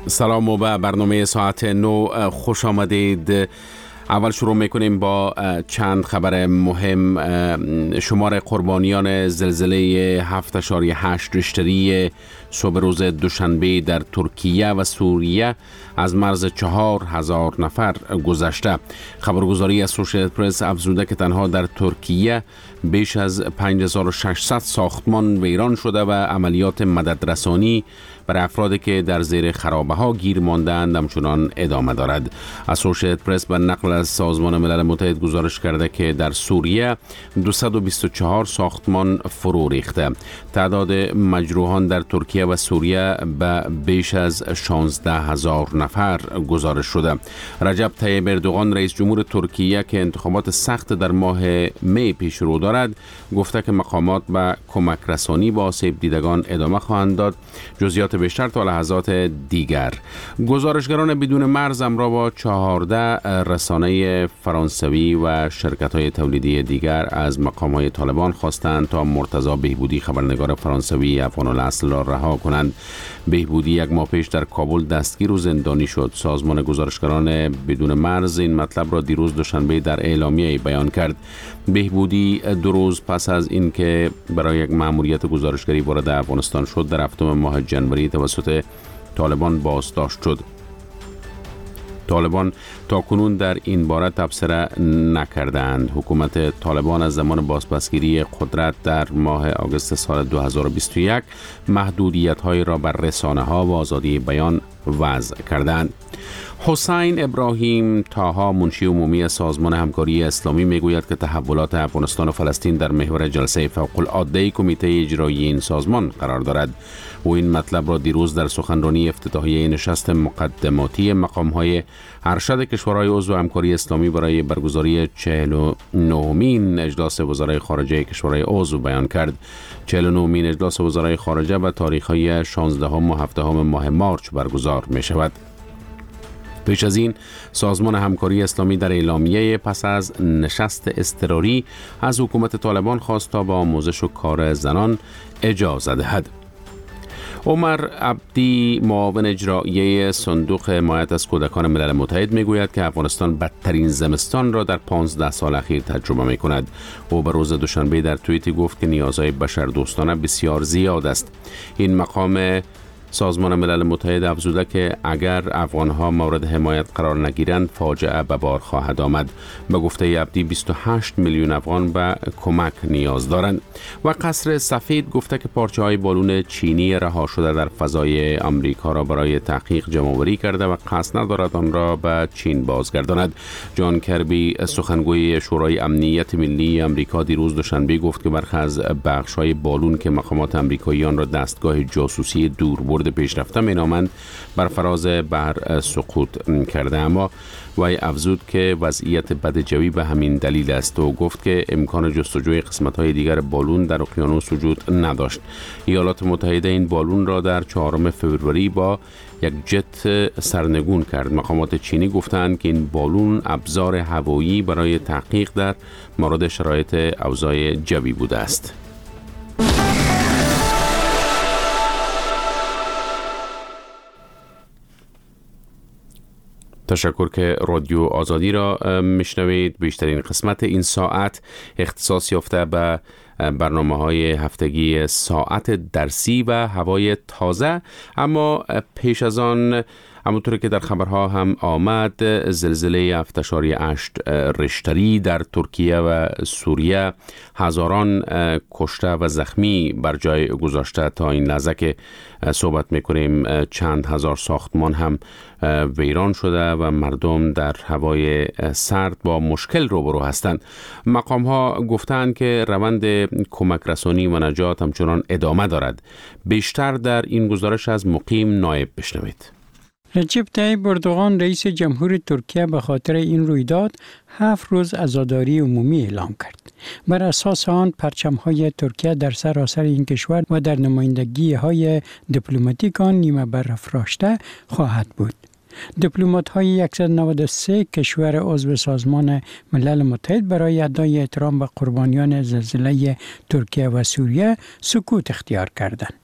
سلام و به برنامه ساعت 9 خوش آمدید. اول شروع میکنیم با چند خبر مهم. شمار قربانیان زلزله 7.8 ریشتری صبح روز دوشنبه در ترکیه و سوریه از مرز 4,000 نفر گذشته. خبرگزاری اسوشیتد پرس افزوده که تنها در ترکیه بیش از 5600 ساختمان ویران شده و عملیات مددرسانی برای افرادی که در زیر خرابه ها گیر ماندند همچنان ادامه دارد. اسوشیتد پرس به نقل از سازمان ملل متحد گزارش کرده که در سوریه 224 ساختمان فرو ریخته. تعداد مجروحان در ترکیه و سوریه به بیش از 16,000 نفر گزارش شده. رجب طیب اردوغان رئیس جمهور ترکیه که انتخابات سخت در ماه می پیش رو دارد گفته که مقامات به کمک رسانی با آسیب دیدگان ادامه خواهند داد. جزئیات بیشتر تا لحظات دیگر. گزارشگران بدون مرز همراه با 14 رسانه فرانسوی و شرکت‌های تولیدی دیگر از مقام‌های طالبان خواستند تا مرتضی بهبودی خبرنگار فرانسوی افغان الاصل را رها کنند. بهبودی یک ماه پیش در کابل دستگیر و زندانی شد. سازمان گزارشگران بدون مرز این مطلب را دیروز دوشنبه در اعلامیه بیان کرد. بهبودی 2 روز پس از اینکه برای یک مأموریت گزارشگری وارد افغانستان شد در 7 ماه جنوری توسط طالبان بازداشت شد. طالبان تاکنون در این باره تبصره نکردند. حکومت طالبان از زمان بازپسگیری قدرت در ماه آگوست سال 2021 محدودیت‌های را بر رسانه‌ها و آزادی بیان وضع کردند. حسین ابراهیم طاها منشی عمومی سازمان همکاری اسلامی میگوید که تحولات افغانستان و فلسطین در محور جلسه فوق‌العاده کمیته اجرایی این سازمان قرار دارد. او این مطلب را دیروز در سخنرانی افتتاحیه نشست مقدماتی مقام‌های ارشد کشورهای عضو همکاری اسلامی برای برگزاری 49مین اجلاس وزرای خارجه کشورهای عضو بیان کرد. 49مین اجلاس وزرای خارجه به تاریخ‌های 16 و 17 ماه مارچ برگزار می شود. پیش از این سازمان همکاری اسلامی در اعلامیه پس از نشست اضطراری از حکومت طالبان خواست تا با آموزش و کار زنان اجازه دهد. عمر عبدی معاون اجرایی صندوق حمایت از کودکان ملل متحد میگوید که افغانستان بدترین زمستان را در 15 سال اخیر تجربه می کند. او به روز دوشنبه در توییتی گفت که نیازهای بشردوستانه بسیار زیاد است. این مقام سازمان ملل متحد افزوده که اگر افغانها مورد حمایت قرار نگیرند فاجعه به بار خواهد آمد. به گفته عبدی 28 میلیون افغان به کمک نیاز دارند. و قصر سفید گفته که پارچه‌های بالون چینی رها شده در فضای آمریکا را برای تحقیق جمع‌آوری کرده و قصد ندارد آن را به چین بازگرداند. جان کربی سخنگوی شورای امنیت ملی آمریکا دیروز دوشنبه گفت که برخی از بخش‌های بالون که مقامات آمریکایی آن را دستگاه جاسوسی دوربرد پیشرفته مینامند بر فراز بحر سقوط کرده، اما وی افزود که وضعیت بد جوی به همین دلیل است و گفت که امکان جستجوی قسمت‌های دیگر بالون در اقیانوس وجود نداشت. ایالات متحده این بالون را در 4 فوریه با یک جت سرنگون کرد. مقامات چینی گفتند که این بالون ابزار هوایی برای تحقیق در مورد شرایط اوضاع جوی بوده است. تشکر که رادیو آزادی را میشنوید. بیشترین قسمت این ساعت اختصاص یافته به برنامه‌های هفتگی ساعت درسی و هوای تازه، اما پیش از آن همونطور که در خبرها هم آمد زلزله 7.8 ریشتری در ترکیه و سوریه هزاران کشته و زخمی بر جای گذاشته. تا این لحظه که صحبت میکنیم چند هزار ساختمان هم ویران شده و مردم در هوای سرد با مشکل روبرو هستند. مقام ها گفتند که روند کمک رسانی و نجات همچنان ادامه دارد. بیشتر در این گزارش از مقیم نایب بشنوید. رجب طیب اردوغان رئیس جمهور ترکیه به خاطر این رویداد 7 روز عزاداری عمومی اعلام کرد. بر اساس آن پرچم‌های ترکیه در سراسر این کشور و در نمایندگی‌های دیپلماتیک آن نیمه برافراشته خواهد بود. دیپلمات‌های 193 کشور عضو سازمان ملل متحد برای ادای احترام به قربانیان زلزله ترکیه و سوریه سکوت اختیار کردند.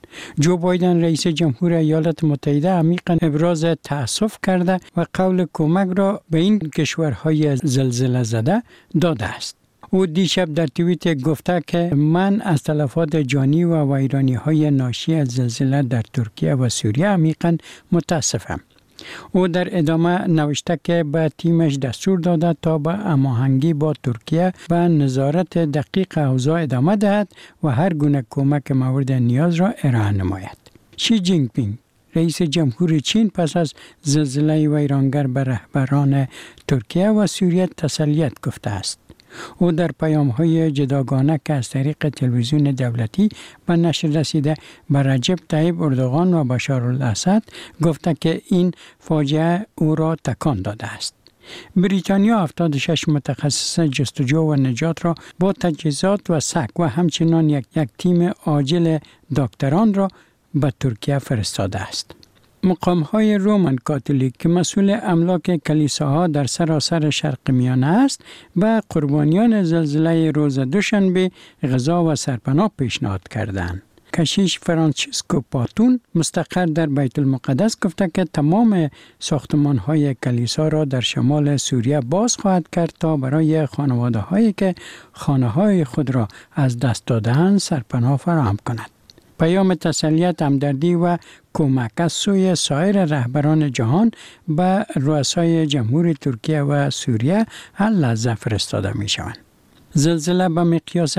جو بایدن رئیس جمهور ایالات متحده عمیقاً ابراز تأسف کرده و قول کمک را به این کشورهای زلزله زده داده است. او دیشب در توییت گفته که من از تلفات جانی و ویرانی‌های ناشی از زلزله در ترکیه و سوریه عمیقاً متاسفم. او در ادامه نوشته که به تیمش دستور داده تا به هماهنگی با ترکیه و نظارت دقیق اوضاع ادامه دهد و هر گونه کمک مورد نیاز را ارائه نماید. شی جینگ پینگ رئیس جمهور چین پس از زلزله ویرانگر به رهبران ترکیه و سوریه تسلیت گفته است. او در پیام‌های جداگانه که از طریق تلویزیون دولتی به نشر رسیده به رجب طیب اردوغان و بشار الاسد گفته که این فاجعه او را تکان داده است. بریتانیا 76 متخصص جستجو و نجات را با تجهیزات و سگ و همچنان یک تیم عاجل دکتران را به ترکیه فرستاده است. مقام‌های رومن کاتولیک که مسئول املاک کلیساها در سراسر شرق میانه است به قربانیان زلزله روز دوشنبه غذا و سرپناه پیشنهاد کردند. کشیش فرانچیسکو پاتون مستقر در بیت المقدس گفته که تمام ساختمان‌های کلیسا را در شمال سوریه باز خواهد کرد تا برای خانواده‌هایی که خانه‌های خود را از دست داده‌اند سرپناه فراهم کند. پیام تسلیت، همدردی و کمک از سوی سایر رهبران جهان به رؤسای جمهور ترکیه و سوریه هر لحظه فرستاده می شوند. زلزله به مقیاس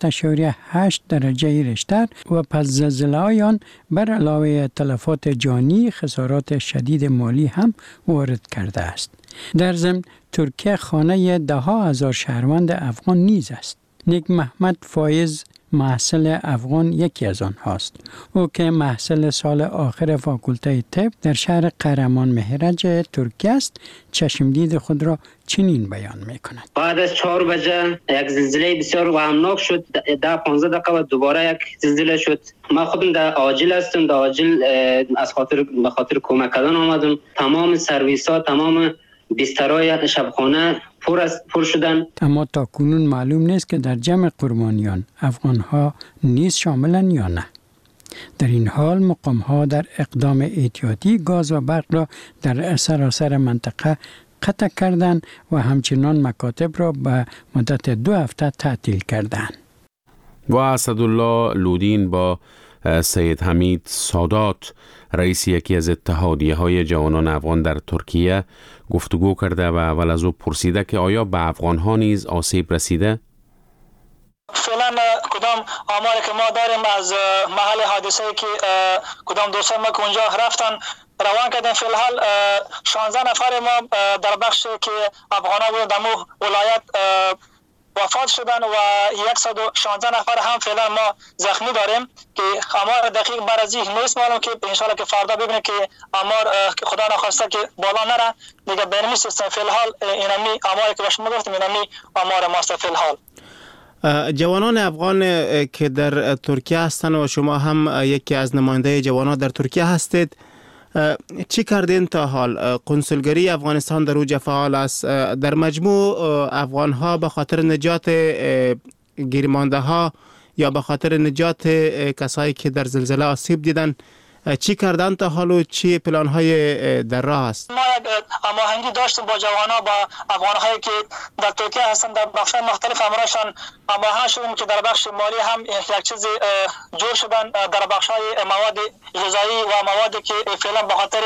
7.8 درجه ریشتر و پس زلزله آن بر علاوه تلفات جانی خسارات شدید مالی هم وارد کرده است. در ضمن ترکیه خانه ده‌ها هزار شهروند افغان نیز است. نیک محمد فایز محصل افغان یکی از آنهاست. او که محصل سال آخر فاکولته طب در شهر قهرمان مهرج ترکیه است، چشمدید خود را چنین بیان می کند. بعد از 4 بجه یک زلزله بسیار وهمناک شد. 10-15 دقیقه و دوباره یک زلزله شد. من خودم در عاجل هستم. در عاجل به خاطر کمک کردن آمدم. تمام سرویس ها، تمام بسترهای شبخانه پر شدن. اما تا کنون معلوم نیست که در جمع قربانیان افغان‌ها نیز شاملن یا نه. در این حال مقام‌ها در اقدام احتیاطی گاز و برق را در سراسر منطقه قطع کردند و همچنان مکاتب را به مدت 2 هفته تعطیل کردند. و اسدالله لودین با سید حمید سادات رئیس یکی از اتحادیه‌های جوانان افغان در ترکیه گفتگو کرده و اول از او پرسیده که آیا به افغان‌ها نیز آسیب رسیده؟ فعلا کدام آماری که ما داریم از محل حادثه که کدام دوستان ما که اونجا رفتن روان کردن، فی الحال 16 نفر ما در بخش که افغان‌ها بودن در ولایت وفات شدن و 116 نفر هم فعلا ما زخمی داریم که آمار دقیق بر از این نیست معلوم که انشالله که فردا ببینیم که آمار خدا نخواسته که بالا نره دیگه بینمی سیستم. فی الحال اینمی آماری که به شما گفتم اینمی آمار ماست فی الحال. جوانان افغان که در ترکیه هستند و شما هم یکی از نماینده جوانان در ترکیه هستید، چی کردین تا حال؟ کنسولگری افغانستان در اوج فعال است. در مجموع افغان‌ها به خاطر نجات گیرمانده ها یا به خاطر نجات کسایی که در زلزله آسیب دیدن چی کردن تا حال و چی پلان‌های در راه است؟ ما یک هماهنگی داشتیم با جوانان، با افغان‌هایی که در ترکیه هستند، در بخش‌های مختلف همراهشان هماهنگ شدیم که در بخش مالی هم یک چیز جور شدن، در بخش‌های مواد غذایی و موادی که فعلا به خاطر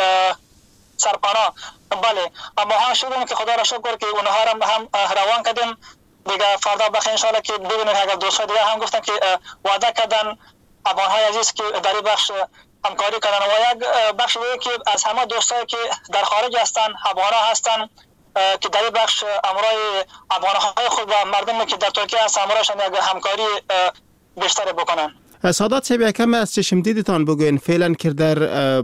سرپناه بله هماهنگ شدیم که خدا را شکر که اونها را هم روان کردیم دیگه. فردا بخیر ان شاء الله که ببینید اگر دوستان دیگه هم گفتن که وعده کردن افغان‌های عزیز که در این بخش همکاری کردن و یک بخش دیگه که از همه دوستایی که در خارج هستن افغان‌ها هستن که در این بخش امرای افغان‌های خود و مردمی که در ترکیه هستن امرایشان یک همکاری بیشتر بکنن. سادات صاحب یکم از چشم دیدتان بگوین، فعلا که در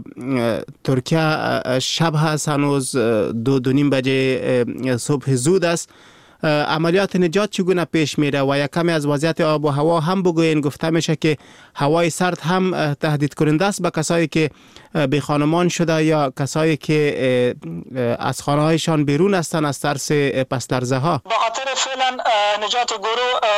ترکیه شب هست، هنوز 2:30 بجه صبح زود است، عملیات نجات چگونه پیش میره و یکم از وضعیت آب و هوا هم بگوین. گفته میشه که هوای سرد هم تهدید کننده است به کسایی که بی خانمان شده یا کسایی که از خانه هایشان بیرون هستند از ترس پس لرزه ها. به خاطر فعلا نجات گروه خدا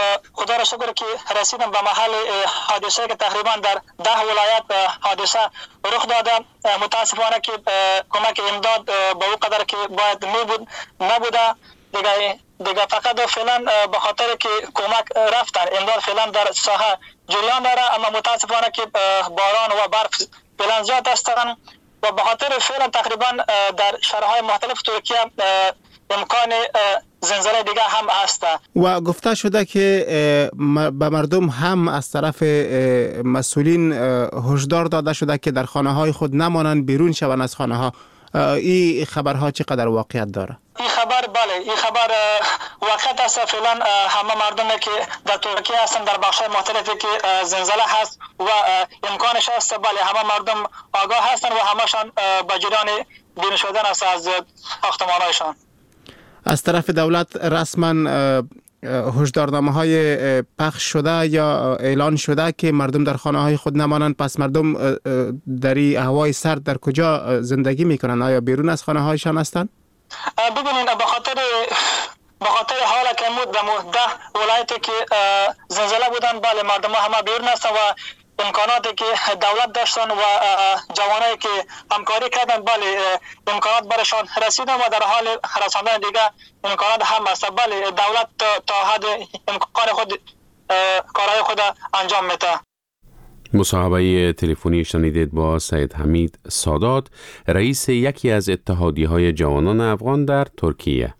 خدا را شکر که رسیدم به محل حادثه که تقریبا در 10 ولایت حادثه رخ داده. متاسفانه که کمک امداد به او قدر که باید نبوده. دیگه فقط فعلا به خاطر که کمک رفتن امداد فعلا در ساحه جریان داره، اما متاسفانه که باران و برف فعلا زیاد هستند و به خاطر فعلا تقریبا در شهرهای مختلف ترکیه امکان زلزله دیگه هم هست. و گفته شده که به مردم هم از طرف مسئولین هشدار داده شده که در خانه های خود نمانند، بیرون شوند از خانه ها. این خبرها چقدر واقعیت داره؟ این خبر بله، این خبر واقعیت است. فعلا همه مردمی که در ترکیه هستند در بخش‌های مختلفی که زلزله هست و امکانش هست، بله همه مردم آگاه هستند و همشان به جریان بین شدن است از ساختمان‌هایشان. از طرف دولت رسما هشدارنامه های پخش شده یا اعلان شده که مردم در خانه های خود نمانند. پس مردم در هوای سرد در کجا زندگی میکنن؟ آیا بیرون از خانه هایشان هستند؟ ببینید به خاطر حالا که در 10 ولایتی که زلزله بودن، بله مردم همه بیرون هستن و امکاناتی که دولت داشتن و جوانایی که همکاری کردن، بله امکانات برشان رسیدن و در حال رساندن دیگه امکانات هم هست. بله دولت تا حد امکان خود کارهای خود انجام میده. مصاحبه تلفنی شنیدید با سید حمید سادات، رئیس یکی از اتحادیه‌های جوانان افغان در ترکیه.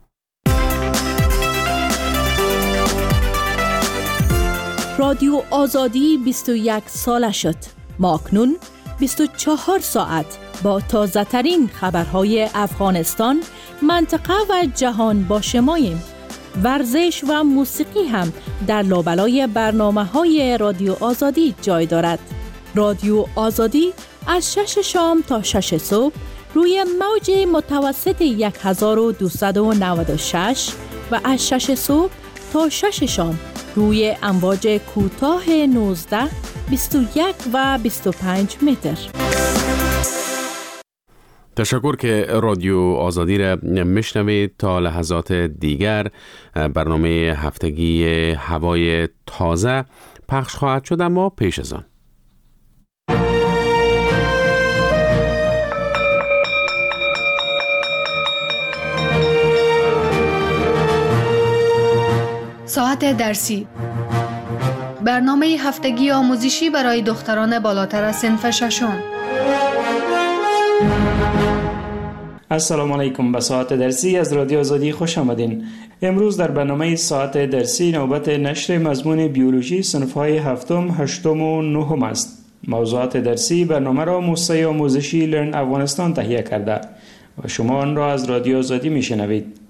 رادیو آزادی 21 ساله شد. ما اکنون 24 ساعت با تازه ترین خبرهای افغانستان، منطقه و جهان با شماییم. ورزش و موسیقی هم در لابلای برنامه‌های رادیو آزادی جای دارد. رادیو آزادی از 6 شام تا 6 صبح روی موج متوسط 1296 و از 6 صبح تا 6 شام روی امواج کوتاه 19، 21 و 25 متر. تشکر که رادیو آزادی را میشنوید. تا لحظات دیگر برنامه هفتگی هوای تازه پخش خواهد شد، اما پیش از آن ساعت درسی، برنامه هفتگی آموزشی برای دختران بالاتر از صنف ششم. السلام علیکم. به ساعت درسی از رادیو آزادی خوش آمدین. امروز در برنامه ساعت درسی نوبت نشر مضمون بیولوژی صنف‌های هفتم، هشتم و نهم است. موضوعات درسی برنامه را موسسه آموزشی لرن افغانستان تهیه کرده و شما آن را از رادیو آزادی میشنوید.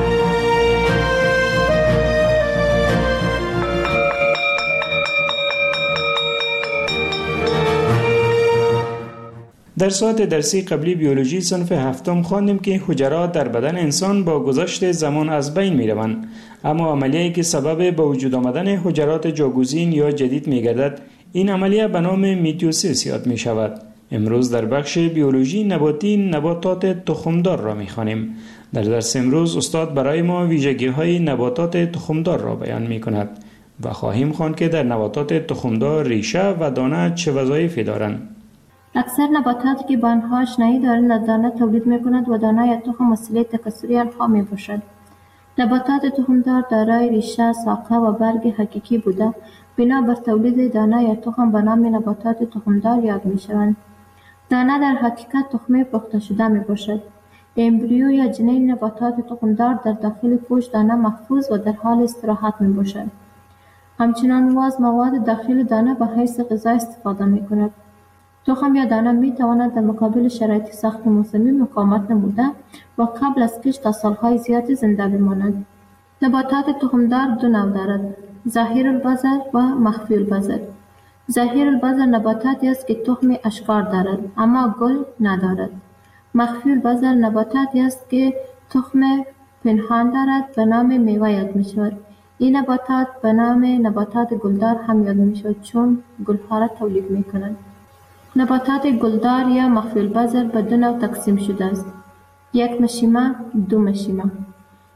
در ساعت درسی قبلی بیولوژی صنف هفتم خواندیم که حجرات در بدن انسان با گذشت زمان از بین می روند، اما عملیه‌ای که سبب به وجود آمدن حجرات جاگزین یا جدید می گردد، این عملیه به نام میتوسیس یاد می شود. امروز در بخش بیولوژی نباتی نباتات تخمدار را می خوانیم. در درس امروز استاد برای ما ویژگی‌های نباتات تخمدار را بیان می کند و خواهیم خواند که در نباتات تخمدار ریشه و دانه چه وظایفی دارند. اکثر نباتاتی که با آنها آشنایی دارند از دانه تولید می‌کنند و دانه یا تخم وسیله تکثری آنها می‌باشد. نباتات تخمدار دارای ریشه، ساقه و برگ حقیقی بوده بنا بر تولید دانه یا تخم به نام نباتات تخمدار یاد می‌شوند. دانه در حقیقت تخمه پخته شده می‌باشد. امبریو یا جنین نباتات تخمدار در داخل پوست دانه محفوظ و در حال استراحت می‌باشد. همچنان واز مواد داخل دانه به حیث غذا استفاده می‌کند. تخم یا دانه می تواند در مقابل شرایط سخت موسمی مقاومت نموده و قبل از کشت تا سالهای زیادی زنده بماند. نباتات تخمدار دو نوع دارد: ظاهر البذر و مخفی البذر. ظاهر البذر نباتاتی است که تخم اشکار دارد اما گل ندارد. مخفی البذر نباتاتی است که تخم پنهان دارد به نام میوه یاد می شود. این نباتات به نام نباتات گلدار هم یاد می شود چون گلها را تولید می کنند. نباتات گلدار یا مخفی البذر به دو نوع تقسیم شده است: یک مشیمه، دو مشیمه.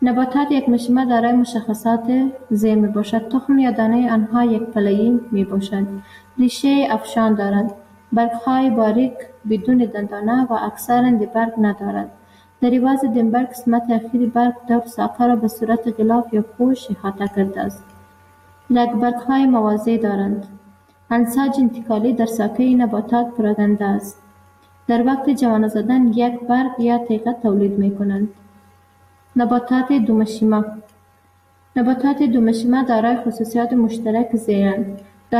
نباتات یک مشیمه دارای مشخصات زیر می باشد. تخم یا دانه آنها یک پله‌ای می باشد. ریشه افشان دارند. برگ‌های باریک بدون دندانه و اکثراً برگ ندارد. در عوض دنبر قسمت اخیر برگ دور ساقه را به صورت غلاف یا پوش احاطه کرده است. برگ‌های موازی دارند. انساج انتقالی در ساقه این نباتات پراکنده است. در وقت جوانه زدن یک برگ یا تیغه تولید می کنند. نباتات دومشیمه. نباتات دومشیمه دارای خصوصیات مشترک زیرند.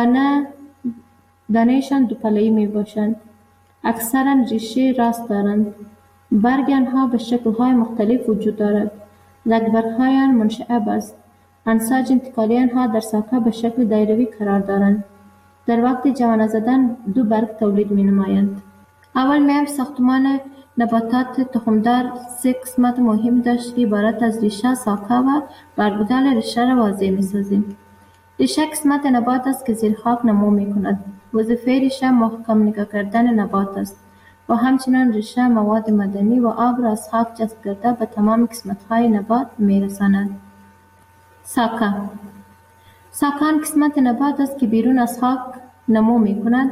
دانه‌شان دو پله‌ای می باشند. اکثراً ریشه راست دارند. برگ آنها به شکل‌های مختلف وجود دارد. برگ‌های آن منشعب است. انساج انتقالی آنها در ساقه به شکل دایروی قرار دارند. در وقت جوانه زدن دو برگ تولید می نمایند. اول میم ساختمان نباتات تخمدار سه قسمت مهم داشت که عبارت از ریشه، ساقه و برگودل ریشه را واضح می سازیم. ریشه قسمت نبات است که زیر خاک نمو می کند. وظیفه ریشه محکم نگاه کردن نبات است و همچنان ریشه مواد معدنی و آب را از خاک جذب کرده به تمام قسمت‌های نبات می رساند. ساقه. ساقه آن قسمت نبات است که بیرون از خاک نمو می کند.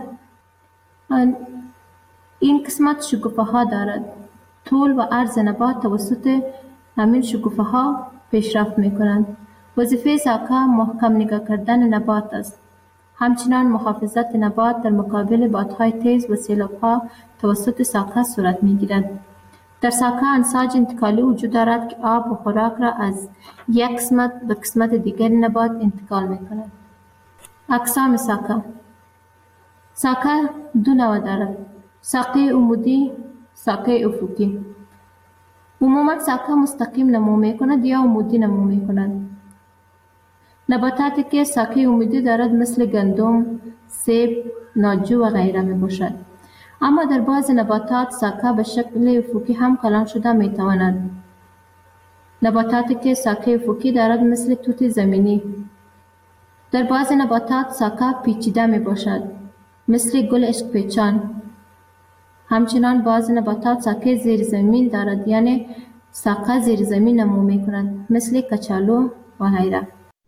این قسمت شکوفه ها دارد. طول و عرض نبات توسط همین شکوفه ها پیشرفت می کنند. وظیفه ساقه محکم نگاه کردن نبات است. همچنان محافظت نبات در مقابل بادهای تیز و سیلاب‌ها توسط ساقه صورت می گیرد. در ساقه انساج انتقالی وجود دارد که آب و خوراک را از یک قسمت به قسمت دیگر نبات انتقال می کند. اقسام ساقه. ساقه دو نوع دارد: ساقه عمودی، ساقه افقی. عموما ساقه مستقیم نمو می کند یا عمودی نمو می کند. نباتاتی که ساقه عمودی دارد مثل گندم، سیب، ناجو و غیره می باشد. اما در بعض نباتات ساقه به شکل افقی هم کلان شده می تواند. نباتاتی که ساقه افقی دارد مثل توت زمینی. در بعض نباتات ساقه پیچیده می باشد مثل گل عشق پیچان. همچنان بعض نباتات ساقه زیر زمین دارد، یعنی ساقه زیر زمین نمو می کنند مثل کچالو و غیره.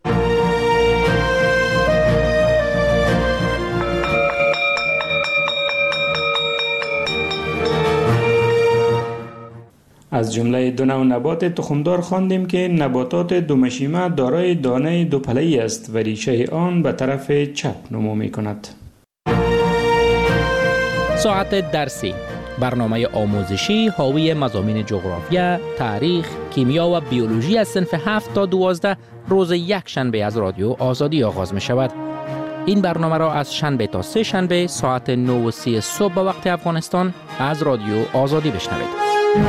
از جمله دو نوع نبات تخمدار خواندیم که نباتات دومشیمه دارای دانه دو پله‌ای است و ریشه آن به طرف چپ نمو می کند. ساعت درسی، برنامه آموزشی حاوی مضامین جغرافیا، تاریخ، کیمیا و بیولوژی از صنف 7 تا 12 روز یک شنبه از رادیو آزادی آغاز می شود. این برنامه را از شنبه تا سه شنبه ساعت 9:30 صبح به وقت افغانستان از رادیو آزادی بشنوید.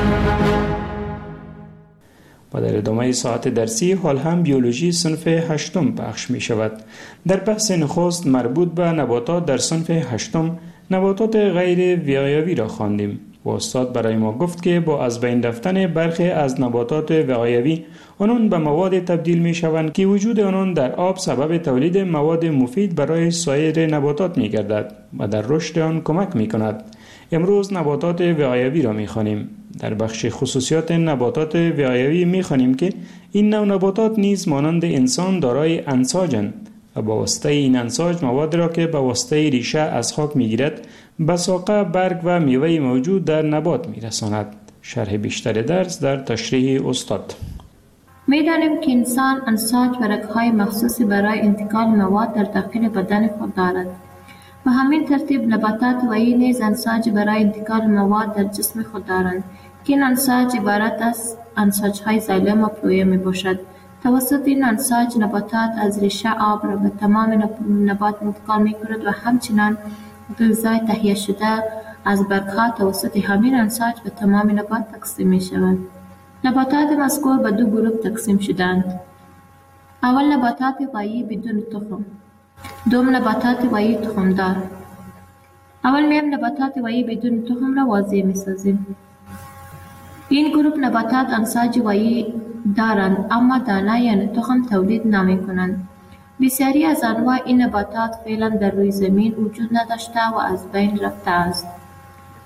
و در ادامه ساعت درسی حال هم بیولوژی صنف 8 پخش می شود. در بحث نخست مربوط به نباتات در صنف 8 نباتات غیر وقایوی را خواندیم. و استاد برای ما گفت که با از بین رفتن برخی از نباتات وقایوی آنان به مواد تبدیل می شوند که وجود آنان در آب سبب تولید مواد مفید برای سایر نباتات می گردد و در رشد آن کمک می کند. امروز نباتات وقایوی را می خوانیم. در بخش خصوصیات نباتات وقایوی می خوانیم که این نوع نباتات نیز مانند انسان دارای انساجند و با واسطه این انساج مواد را که با واسطه ریشه از خاک می گیرد به ساقه، برگ و میوه موجود در نبات می رساند. شرح بیشتر درس در تشریح استاد. می دانیم که انسان انساج و رگ‌های مخصوصی برای انتقال مواد در داخل بدن خود دارد. به همین ترتیب نباتات وحی نیز انساج برای انتقال مواد در جسم خود دارند که این انساج عبارت از انساج‌های زایلم و پلویه می باشد. توسط این انساج نباتات از ریشه آب را به تمام نبات انتقال می کند و همچنان غذای تهیه شده از برگ‌ها توسط همین انساج به تمام نبات تقسیم می شود. نباتات مذکور به دو گروه تقسیم شدند. اول نباتات وحی بدون تخم، دوم نباتات وحی تخمدار. اول میم نباتات وحی بدون تخم را واضح می سازیم. این گروه نباتات انساج وحی دارند اما دانه یعنی تخم تولید نمی کنند. بسیاری از انواع این نباتات فعلا در روی زمین وجود نداشته و از بین رفته است.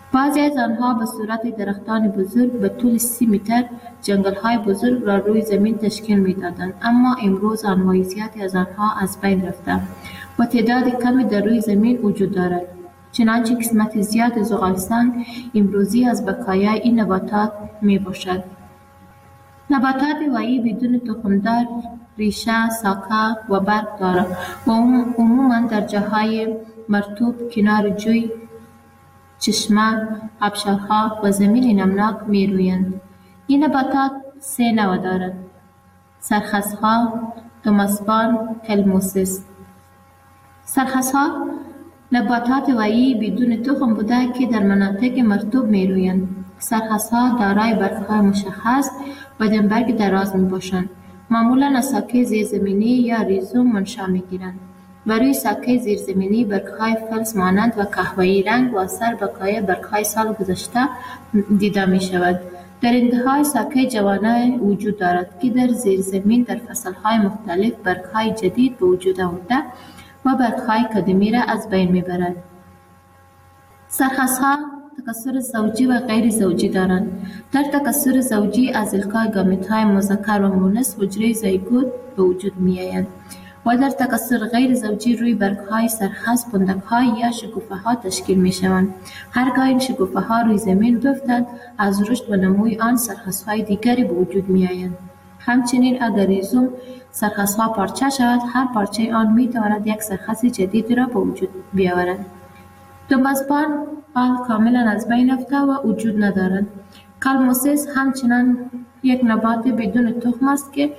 بعضی از آنها به صورت درختان بزرگ به طول 30 متر جنگل‌های بزرگ را روی زمین تشکیل می‌دادند، اما امروز انواع زیادی از آنها از بین رفته و تعداد کمی در روی زمین وجود دارد. چنانچه قسمت زیاد زغالسنگ امروزی از بقایای این نباتات میباشد. نباتات وایی بدون تخمدار ریشه، ساقه و برگ دارد و عموما در جاهای مرطوب، کنار جوی، چشمه، آبشارها و زمین نمناک میرویند. این نباتات 3 نوع دارد: سرخسها، توماسبان، کلموسیس. سرخسها نباتات وایی بدون تخم بوده که در مناطق مرطوب میرویند. سرخسها دارای برگ‌های مشخص و دمبرگ دراز میباشند. معمولا از ساقه زیرزمینی یا ریزوم منشأ میگیرند و روی ساقه زیرزمینی برگ‌های فلز مانند و قهوه‌ای رنگ و اثر بقای برگ‌های سال گذشته دیده می‌شود. در انتهای ساقه جوانه وجود دارد که در زیرزمین در فصل‌های مختلف برگ‌های جدید به وجود آورده و برگ‌های قدیمی را از بین می‌برد. سرخسها تکثر زوجی و غیر زوجی دارند. در تکثر زوجی از القای گامیت‌های مذکر و مؤنث حجره زیگوت به وجود می‌آیند و در تکثر غیر زوجی روی برگ‌های سرخس پندک‌ها یا شکوفه‌ها تشکیل می‌شوند. هرگاه این شکوفه‌ها روی زمین بیفتند، از رشد و نموی آن سرخس‌های دیگری به وجود می‌آیند. همچنین اگر ریزوم سرخس‌ها پارچه شود، هر پارچه آن می‌تواند یک سرخس جدید را به وجود بیاورد. توماسبان حال کاملا از بین رفته و وجود ندارد. کلموسیس همچنان یک نبات بدون تخم است که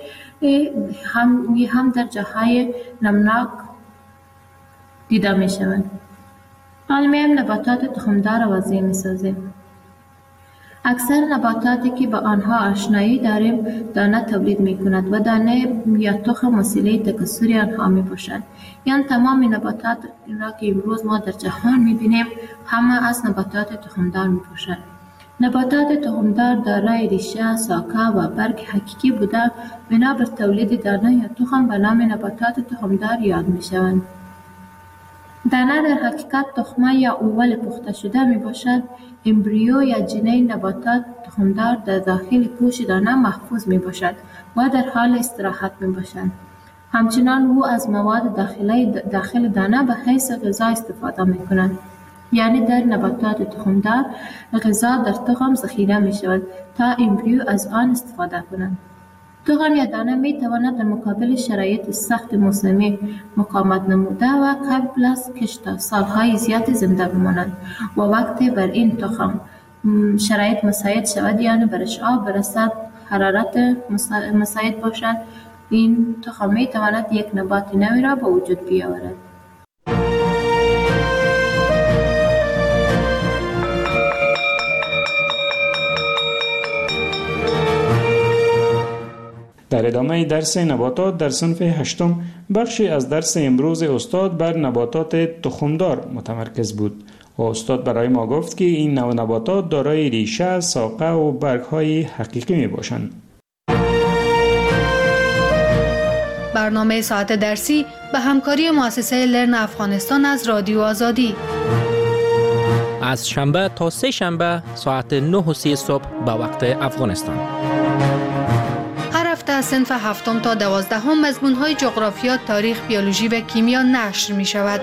هم در جاهای نمناک دیده می شود. حال نباتات تخمدار وضعی می سازیم. اکثر نباتاتی که با آنها آشنایی داریم دانه تولید می کند و دانه یا تخم وسیله تکثری آنها می باشد. یعنی تمام نباتات را که امروز ما در جهان می بینیم همه از نباتات تخمدار می باشد. نباتات تخمدار دارای ریشه، ساقه و برگ حقیقی بوده بنا بر تولید دانه یا تخم به نام نباتات تخمدار یاد می شوند. دانه در حقیقت تخمه یا اول پخته شده می باشد. امبریو یا جنین نباتات تخمدار در داخل پوش دانه محفوظ می باشد و در حال استراحت می باشد. همچنان او از مواد داخل دانه به حیث غذا استفاده می کند. یعنی در نباتات تخمدار غذا در تخم ذخیره می شود تا امبریو از آن استفاده کنند. تخم یا دانه می تواند در مقابل شرایط سخت موسمی مقاومت نموده و قبل از کشت سالهای زیاد زنده بمانند و وقتی بر این تخم شرایط مساعد شود، یعنی برش آب برسد، حرارت مساعد باشد، این تخم می تواند یک نبات نوی را به وجود بیاورد. در ادامه درس نباتات در صنف 8 بخشی از درس امروز استاد بر نباتات تخمدار متمرکز بود و استاد برای ما گفت که این نوع نباتات دارای ریشه، ساقه و برگ‌های حقیقی می باشند. برنامه ساعت درسی به همکاری مؤسسه لرن افغانستان از رادیو آزادی از شنبه تا 3 شنبه ساعت 9:30 صبح به وقت افغانستان. از صنف 7 تا 12 مضمون‌های جغرافیا، تاریخ، بیولوژی و کیمیا نشر می‌شود.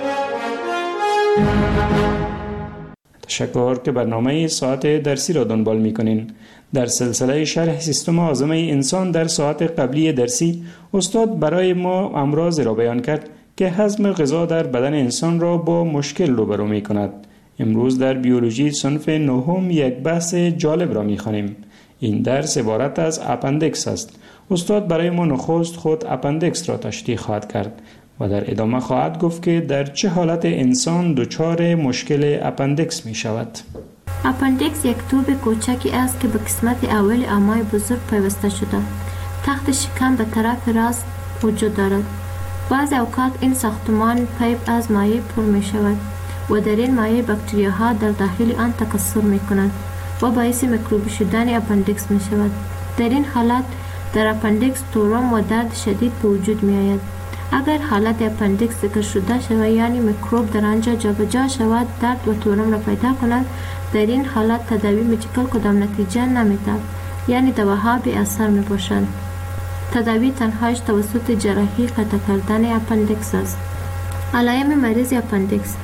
تشکر که برنامه ساعت درسی را دنبال می‌کنین. در سلسله شرح سیستم هاضمه انسان در ساعت قبلی درسی استاد برای ما امراض را بیان کرد که هضم غذا در بدن انسان را با مشکل روبرو می‌کند. امروز در بیولوژی صنف 9 یک بحث جالب را می‌خوانیم. این درس عبارت از اپندکس است. استاد برای ما نخست خود اپندکس را تشریح خواهد کرد و در ادامه خواهد گفت که در چه حالت انسان دچار مشکل اپندکس می شود. اپندکس یک توب کوچکی است که به قسمت اول امعای بزرگ پیوسته شده. تخت شکم به طرف راست وجود دارد. بعضی اوقات این ساختمان پیپ از مایع پر می شود و در این مایع باکتریاها در داخل آن تکثر می کنند و باعث میکروبی شدن اپندکس می شود. در این حالت در اپندکس تورم و درد شدید به وجود می آید. اگر حالت اپندکس ذکر شده شود، یعنی میکروب در آنجا جابجا شود، درد و تورم را پیدا کند، در این حالت تداوی مدیکال کدام نتیجه نمیده، یعنی دواها بی اثر می باشند. تداوی تنهایش توسط جراحی قطع کردن اپندیکس است. علائم مریض اپندیکس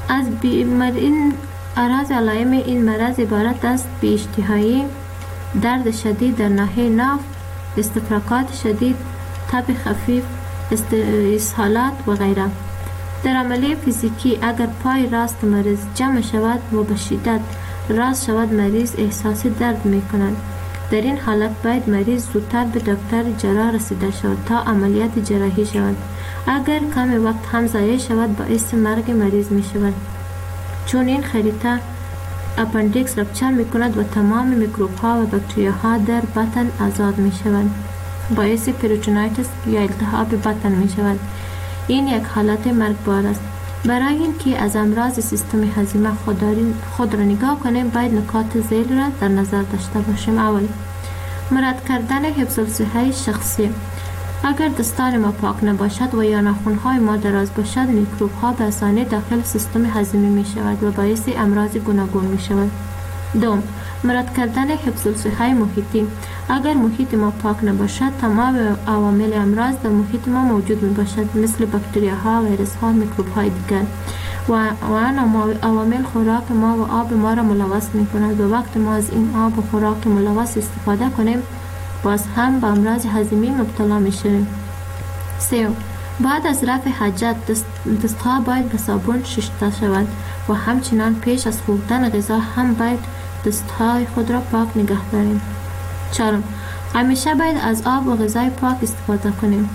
اعراض علائم این مرض عبارت است بی اشتهایی، درد شدید در ناحیه ناف، استفراغات شدید، تب خفیف، اسهالات و غیره. در عملیه فیزیکی اگر پای راست مریض جمع شود و به شدت راست شود مریض احساس درد می کند. در این حالت باید مریض زودتر به دکتر جراح رسیده شود تا عملیات جراحی شود. اگر کم وقت هم ضایع شود باعث مرگ مریض می شود، چون این خریطه اپندیکس رپچر می کند و تمام میکروب ها و باکتریا ها در بطن آزاد می شود. باعث پریتونایتس یا التهاب بطن می شود. این یک حالت مرگبار است. برای اینکه از امراض سیستم هضمی خود را نگاه کنیم باید نکات ذیل را در نظر داشته باشیم. اول، مراعات کردن حفظ الصحه شخصی. اگر دستان ما پاک نباشد و یا ناخن‌های ما دراز باشد میکروب ها به آسانی داخل سیستم هضمی می شود و باعث امراض گوناگون می شود. دوم، مراعات کردن حفظ الصحه محیطی. اگر محیط ما پاک نباشد تمام عوامل امراض در محیط ما موجود می باشد، مثل باکتریاها، ویروس ها، میکروب های دیگر و آن عوامل خوراک ما و آب ما را ملوث می کند و وقت ما از این آب و خوراک ملوث استفاده کنیم باز هم به امراض هضمی مبتلا می شویم. سوم، بعد از رفع حاجت دستها باید به صابون شسته شود و همچنان پیش از خوردن غذا هم باید دستهای خود را پاک نگه داریم. چهارم، همیشه باید از آب و غذای پاک استفاده کنیم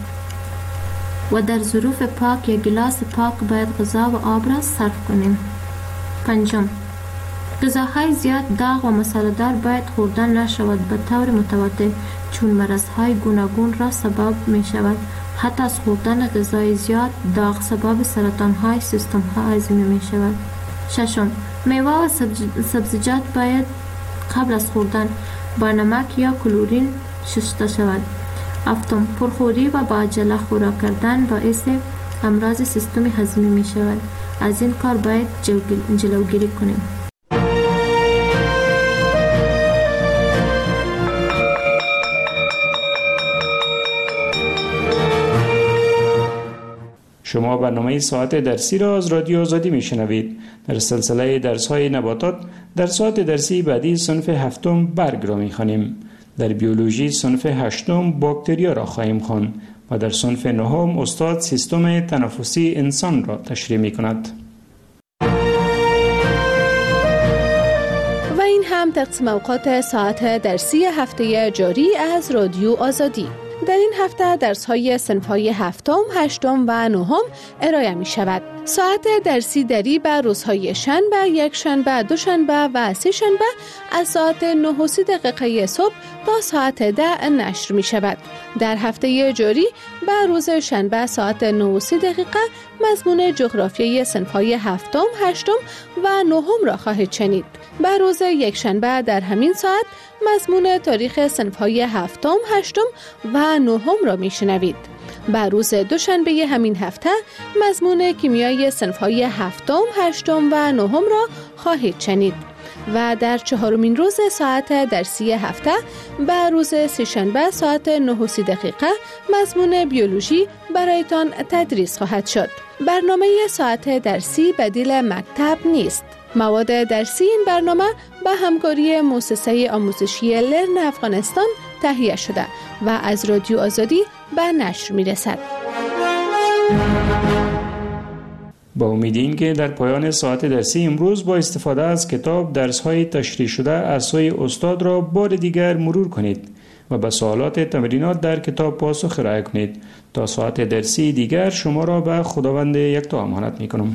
و در ظروف پاک یا گلاس پاک باید غذا و آب را صرف کنیم. پنجم، غذاهای زیاد داغ و مساله‌دار باید خوردن نشود به طور متواتر، چون مرضهای گوناگون را سبب می شود. حتی از خوردن غذای زیاد داغ سبب سرطان‌های سیستم هضمی می شود. ششم، میوه و سبزیجات باید قبل از خوردن با نمک یا کلورین شسته شود. هفتم، پرخوری و با عجله خوراک کردن باعث امراض سیستم هضمی می شود. از این کار باید جلوگیری کنیم. شما برنامه ساعت درسی را از رادیو آزادی میشنوید. در سلسله درس‌های نباتات در ساعت درسی بعدی صنف هفتم برگ را می‌خوانیم. در بیولوژی صنف هشتم باکتریا را خواهیم خواند و در صنف نهم استاد سیستم تنفسی انسان را تشریح می‌کند. و این هم تقسیم اوقات ساعت درسی هفته جاری از رادیو آزادی. در این هفته درس‌های صنف‌های هفتم، هشتم و نهم ارائه می‌شود. ساعت درسی دری به روزهای شنبه، یک شنبه، دو شنبه و سه شنبه از ساعت 9:30 صبح تا ساعت 10 نشر می‌شود. در هفته جاری به روز شنبه ساعت 9:30 مضمون جغرافیای صنف‌های هفتم، هشتم و نهم را خواهید شنید. به روز یک شنبه در همین ساعت مضمون تاریخ صنف‌های هفتم، هشتم و نهم را میشنوید. به روز دوشنبه همین هفته مضمون کیمیای صنف‌های هفتم، هشتم و نهم را خواهید شنید. و در چهارمین روز ساعت درسی هفته به روز سه‌شنبه ساعت 9:30 مضمون بیولوژی برایتان تدریس خواهد شد. برنامه ساعت درسی بدیل مکتب نیست. مواد درسی این برنامه به همکاری مؤسسه آموزشی لرن افغانستان تهیه شده و از رادیو آزادی به نشر می رسد. با امید این که در پایان ساعت درسی امروز با استفاده از کتاب درس‌های تشریح شده از سوی استاد را بار دیگر مرور کنید و به سوالات تمرینات در کتاب پاسخ ارائه کنید. تا ساعت درسی دیگر شما را به خداوند یکتا امانت می‌کنم.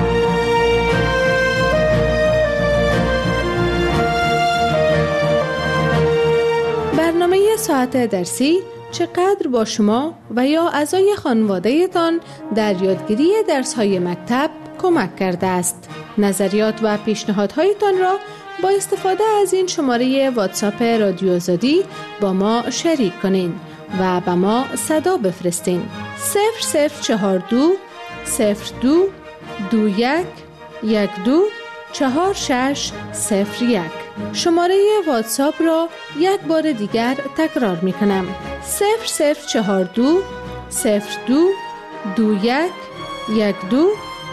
برنامه ساعت درسی چقدر با شما و یا اعضای خانواده تان در یادگیری درس‌های مکتب کمک کرده است؟ نظریات و پیشنهادهایتان را با استفاده از این شماره واتساپ رادیو آزادی با ما شریک کنین و به ما صدا بفرستین. 0042 02 21 12 4601. شماره واتساپ را یک بار دیگر تکرار می کنم: 0042 02 21 12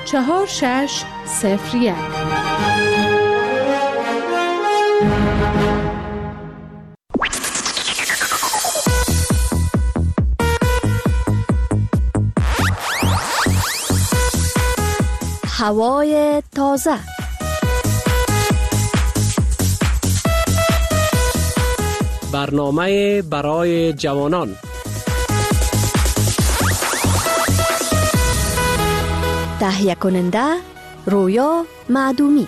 4601. هوای تازه. برنامه برای جوانان. تهیه کننده رویا معدومی.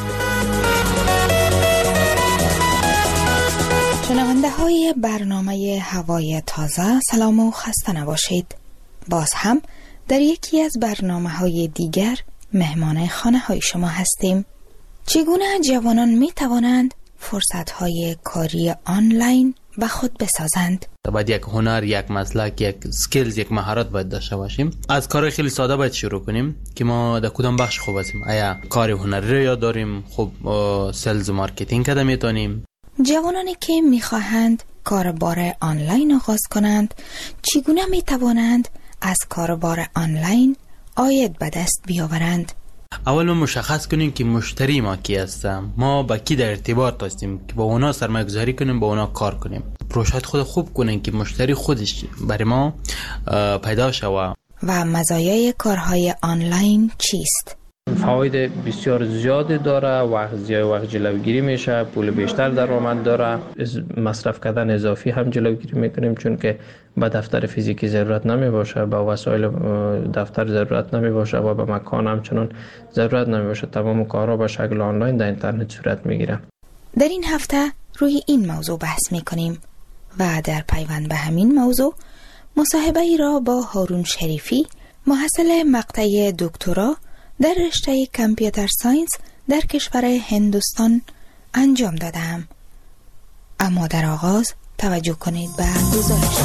شنونده های برنامه هوای تازه، سلام و خسته نباشید. باز هم در یکی از برنامه های دیگر مهمان خانه های شما هستیم. چگونه جوانان می توانند فرصت های کاری آنلاین به خود بسازند؟ باید یک هنر، یک مسلک، یک سکیلز، یک مهارت باید داشته باشیم. از کار خیلی ساده باید شروع کنیم که ما در کدام بخش خوب هستیم. آیا کار هنری رو یاد داریم؟ خب سلز و مارکتینگ کده میتونیم. جوانانی که میخواهند کاربار آنلاین آغاز کنند، چگونه میتوانند از کاربار آنلاین عاید به دست بیاورند؟ اول ما مشخص کنیم که مشتری ما کی هستم، ما با کی در ارتباط هستیم که با اونا سرمایه گذاری کنیم، با اونا کار کنیم. پروژه خود خوب کنیم که مشتری خودش برای ما پیدا شوه. و مزایای کارهای آنلاین چیست؟ فواید بسیار زیادی داره. وقت جلوگیری میشه، پول بیشتر درآمد داره، مصرف کردن اضافی هم جلوگیری میکنیم، چون که به دفتر فیزیکی ضرورت نمی باشه، به وسایل دفتر ضرورت نمی باشه و به مکان همچنان ضرورت نمی باشه. تمام کارها به شکل آنلاین در اینترنت صورت میگیره. در این هفته روی این موضوع بحث میکنیم و در پیوند به همین موضوع مصاحبه ای را با هارون شریفی، محصل مقطع دکترا در رشته کامپیوتر ساینس در کشور هندوستان انجام دادم. اما در آغاز توجه کنید به گزارش.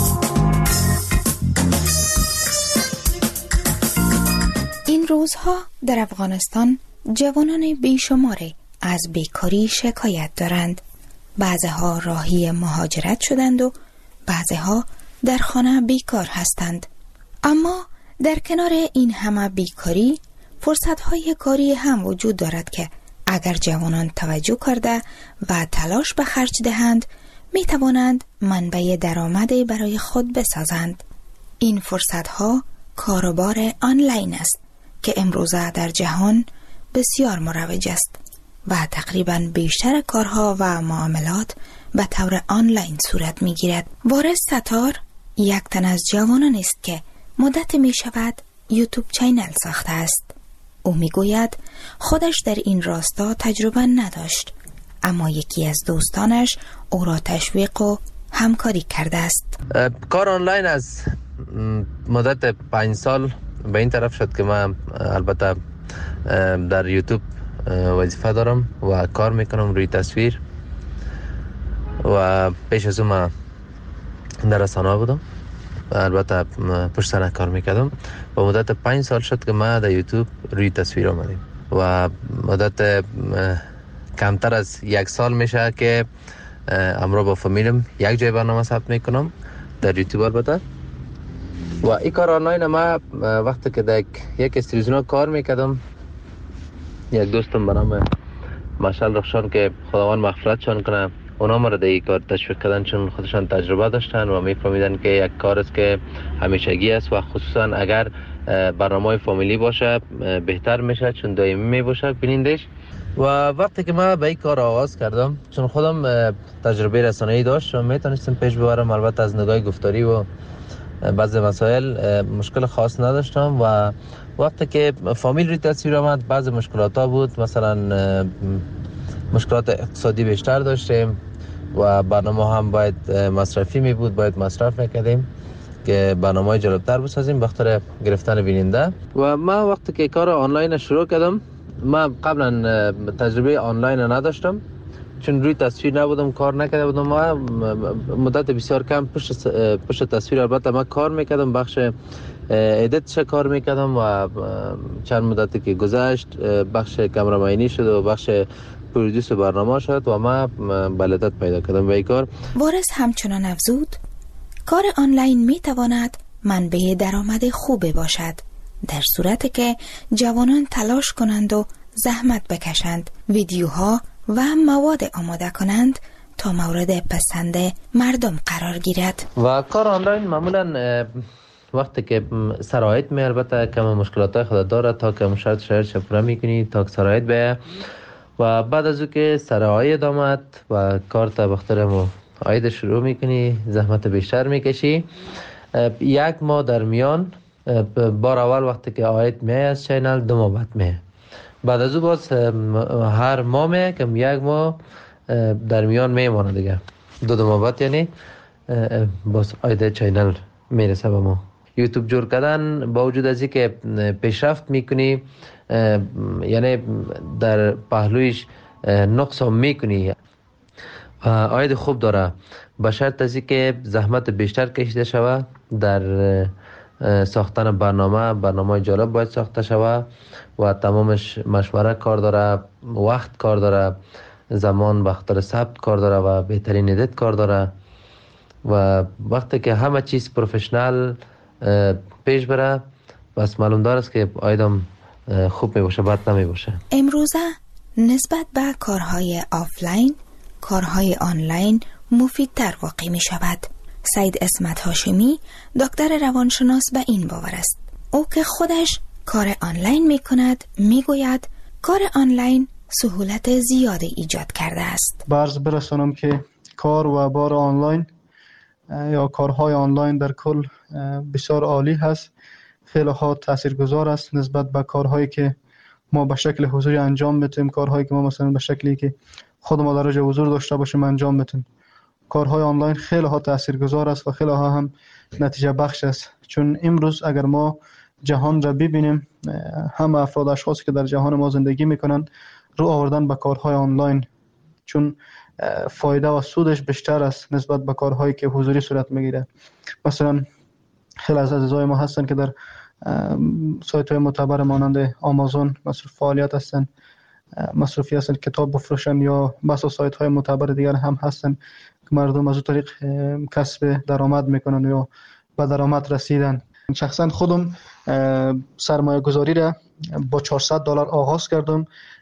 این روزها در افغانستان جوانان بیشماری از بیکاری شکایت دارند. بعضها راهی مهاجرت شدند و بعضها در خانه بیکار هستند. اما در کنار این همه بیکاری، فرصت‌های کاری هم وجود دارد که اگر جوانان توجه کرده و تلاش به خرج دهند، می توانند منبع درآمدی برای خود بسازند. این فرصت‌ها کاروبار آنلاین است که امروزه در جهان بسیار مروج است و تقریباً بیشتر کارها و معاملات به طور آنلاین صورت می گیرد. وارث ستار یک تن از جوانان است که مدت می شود یوتیوب چینل ساخته است. او می گوید خودش در این راستا تجربه نداشت، اما یکی از دوستانش او را تشویق و همکاری کرده است. کار آنلاین از مدت 5 سال به این طرف شد که من البته در یوتیوب وظیفه دارم و کار میکنم روی تصویر و پیش از اون من در رسانه بودم و البته پشت صحنه کار میکردم و مدت 5 سال شد که من در یوتیوب روی تصویر آمدیم و مدت کمتر از 1 سال میشه که امروز با فامیلم یک جای برنامه ثبت میکنم در یوتیوب. البته و این کار آنلاین ما وقتی که در یک استریزیون کار میکردم، یک دوستم به نام مشعل رخشان که خداوند مغفرتشان کنه، اونا ما را در این کار تشویق کردن چون خودشان تجربه داشتن و میفهمیدن که یک کار است که همیشگی است و خصوصا اگر برنامه فامیلی باشه بهتر میشه چون دائمی میباشه بینندش. و وقتی که من به این کار آغاز کردم، چون خودم تجربه رسانه‌ای داشتم، میتونستم پیش ببرم. البته از نگاه گفتاری و بعضی مسائل مشکل خاص نداشتم و وقتی که فامیل روی تصویر آمد بعضی مشکلات ها بود، مثلا مشکلات اقتصادی بیشتر داشتیم و برنامه هم باید مصرفی می بود، باید مصرف میکردیم که برنامه جالبتر بسازیم بخاطر گرفتن بیننده. و من وقتی که کار آنلاین شروع کردم، من قبلا تجربه آنلاین نداشتم چون روی تصویر نبودم، کار نکرده بودم. ما مدت بسیار کم پشت تصویر البته من کار میکردم، بخش ادیت کار میکردم و چند مدتی که گذشت بخش کامرامانی شد و بخش پرودوس برنامه شد و ما بلدت پیدا کردم به این کار. وارث همچنان افزود کار آنلاین میتواند منبع درآمد خوبی باشد در صورتی که جوانان تلاش کنند و زحمت بکشند، ویدیوها و مواد آماده کنند تا مورد پسند مردم قرار گیرد. و کار آنلاین معمولا وقتی که سرایت می البته کم مشکلات خود داره تا که شرط پورا میکنی تا که سرایت به و بعد از او که سرایت آمد و کار تا بخترم آید شروع میکنی، زحمت بیشتر میکشی. یک ماه در میان بار اول وقتی که آید می از چینل 2 ماه بعد از او باز هر ماه می کم 1 ماه در میان میمانه دیگه 2 ماه بعد یعنی باز آید چینل میرسه به ما. یوتیوب جور کردن با وجود از اینکه پیشرفت میکنی یعنی در پهلویش نقص هم میکنی آید خوب داره به شرط از اینکه زحمت بیشتر کشیده شود در ساختن برنامه جالب باید ساخته شود و تمامش مشوره کار داره، وقت کار داره، زمان بخاطر ثبت کار داره و بهترین ادیت کار داره و وقتی که همه چیز پروفشنال پیش بره بس معلوم داره است که آیدم خوب می باشه بد نمی باشه. امروزه نسبت به کارهای آفلاین کارهای آنلاین مفیدتر واقع می شود. سید اسمت هاشمی دکتر روانشناس به این باور است. او که خودش کار آنلاین می کند می گوید کار آنلاین سهولت زیادی ایجاد کرده است. برز برسانم که کار و بار آنلاین یا کارهای آنلاین در کل بسیار عالی هست، خیلی ها تاثیرگذار است نسبت به کارهایی که ما به شکل حضوری انجام بدیم، کارهایی که ما مثلا به شکلی که خود ما درجه حضور داشته باشیم انجام بدیم. کارهای آنلاین خیلی ها تاثیرگذار است و خیلی ها هم نتیجه بخش است، چون امروز اگر ما جهان را ببینیم همه افراد اشخاصی که در جهان ما زندگی میکنن رو آوردن به کارهای آنلاین، چون فایده و سودش بیشتر است نسبت به کارهایی که حضوری صورت میگیره. مثلا خیلی از عزیزای ما هستن که در سایت های معتبر مانند آمازون مصروف فعالیت هستن، مصروفی هستن کتاب بفروشن یا بسا سایت های معتبر دیگر هم هستن که مردم از اون طریق کسب درآمد میکنن یا به درآمد رسیدن. شخصا خودم سرمایه گذاری را با $400 آغاز کردم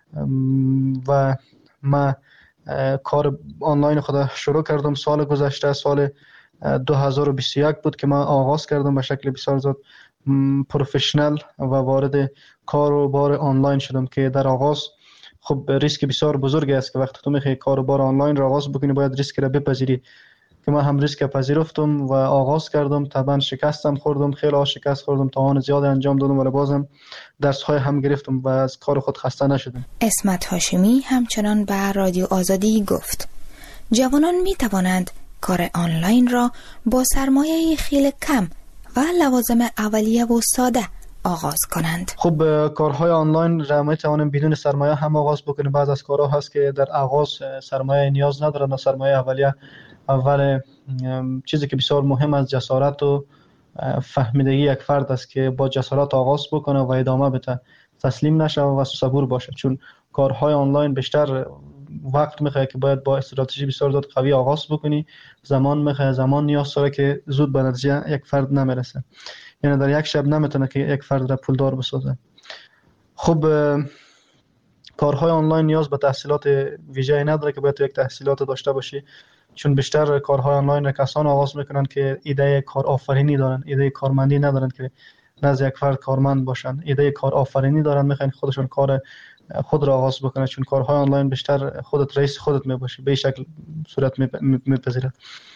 و ما کار آنلاین خود شروع کردم سال گذشته، سال 2021 بود که من آغاز کردم به شکل بسیار زیاد پروفشنال و وارد کار و بار آنلاین شدم که در آغاز خب ریسک بسیار بزرگی است که وقتی تو میخوای کار و بار آنلاین را آغاز بکنی باید ریسک را بپذیری که من هم ریسک پذیرفتم و آغاز کردم. طبعا شکستم خوردم، خیلی شکست خوردم، توان زیاد انجام دادم ولی بازم درس های هم گرفتم و از کار خود خسته نشدم. اسمت هاشمی همچنان به رادیو آزادی گفت جوانان می توانند کار آنلاین را با سرمایه خیلی کم و لوازم اولیه و ساده آغاز کنند. خب کارهای آنلاین را می توانیم بدون سرمایه هم آغاز بکنیم. بعض از کارها هست که در آغاز سرمایه نیاز ندارن و سرمایه اولیه اول چیزی که بسیار مهم است جسارت و فهمیدگی یک فرد است که با جسارت آغاز بکنه و ادامه بده، تسلیم نشه و صبور باشه، چون کارهای آنلاین بیشتر وقت میخواد که باید با استراتژی بسیار زیاد قوی آغاز بکنی، زمان میخواد، زمان نیاز داره که زود به نتیجه یک فرد نمیرسه، یعنی در یک شب نمیتونه که یک فرد را پولدار بسازه. خب کارهای آنلاین نیاز به تحصیلات ویژه‌ای نداره که باید یک تحصیلات داشته باشی، چون بیشتر کارهای آنلاین کسان آغاز میکنن که ایده کار آفرینی دارن، ایده کارمندی ندارن که نزد یک فرد کارمند باشن، ایده کار آفرینی دارن، میخوان خودشون کار خود را آغاز بکنن، چون کارهای آنلاین بیشتر خودت رئیس خودت میباشی، به این شکل صورت میپذیره.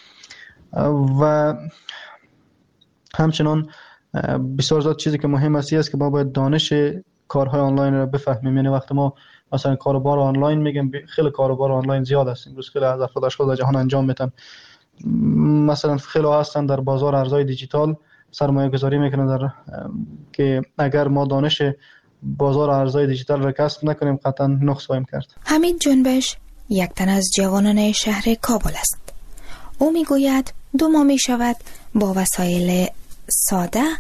و همچنان بسیار زیاد چیزی که مهم است که ما باید دانش کارهای آنلاین را بفهمیم. یعنی وقتی ما مثلا کاروبار آنلاین میگم، خیلی کاروبار آنلاین زیاد است امروز، خیلی از افراد اشخاص در جهان انجام میدن. مثلا خیلی هستن در بازار ارزهای دیجیتال سرمایه گذاری میکنن در که اگر ما دانش بازار ارزهای دیجیتال را کسب نکنیم قطعا نقص خواهیم کرد. حمید جنبش یک تن از جوانان شهر کابل است. او میگوید 2 ماه میشود با وسایل ساده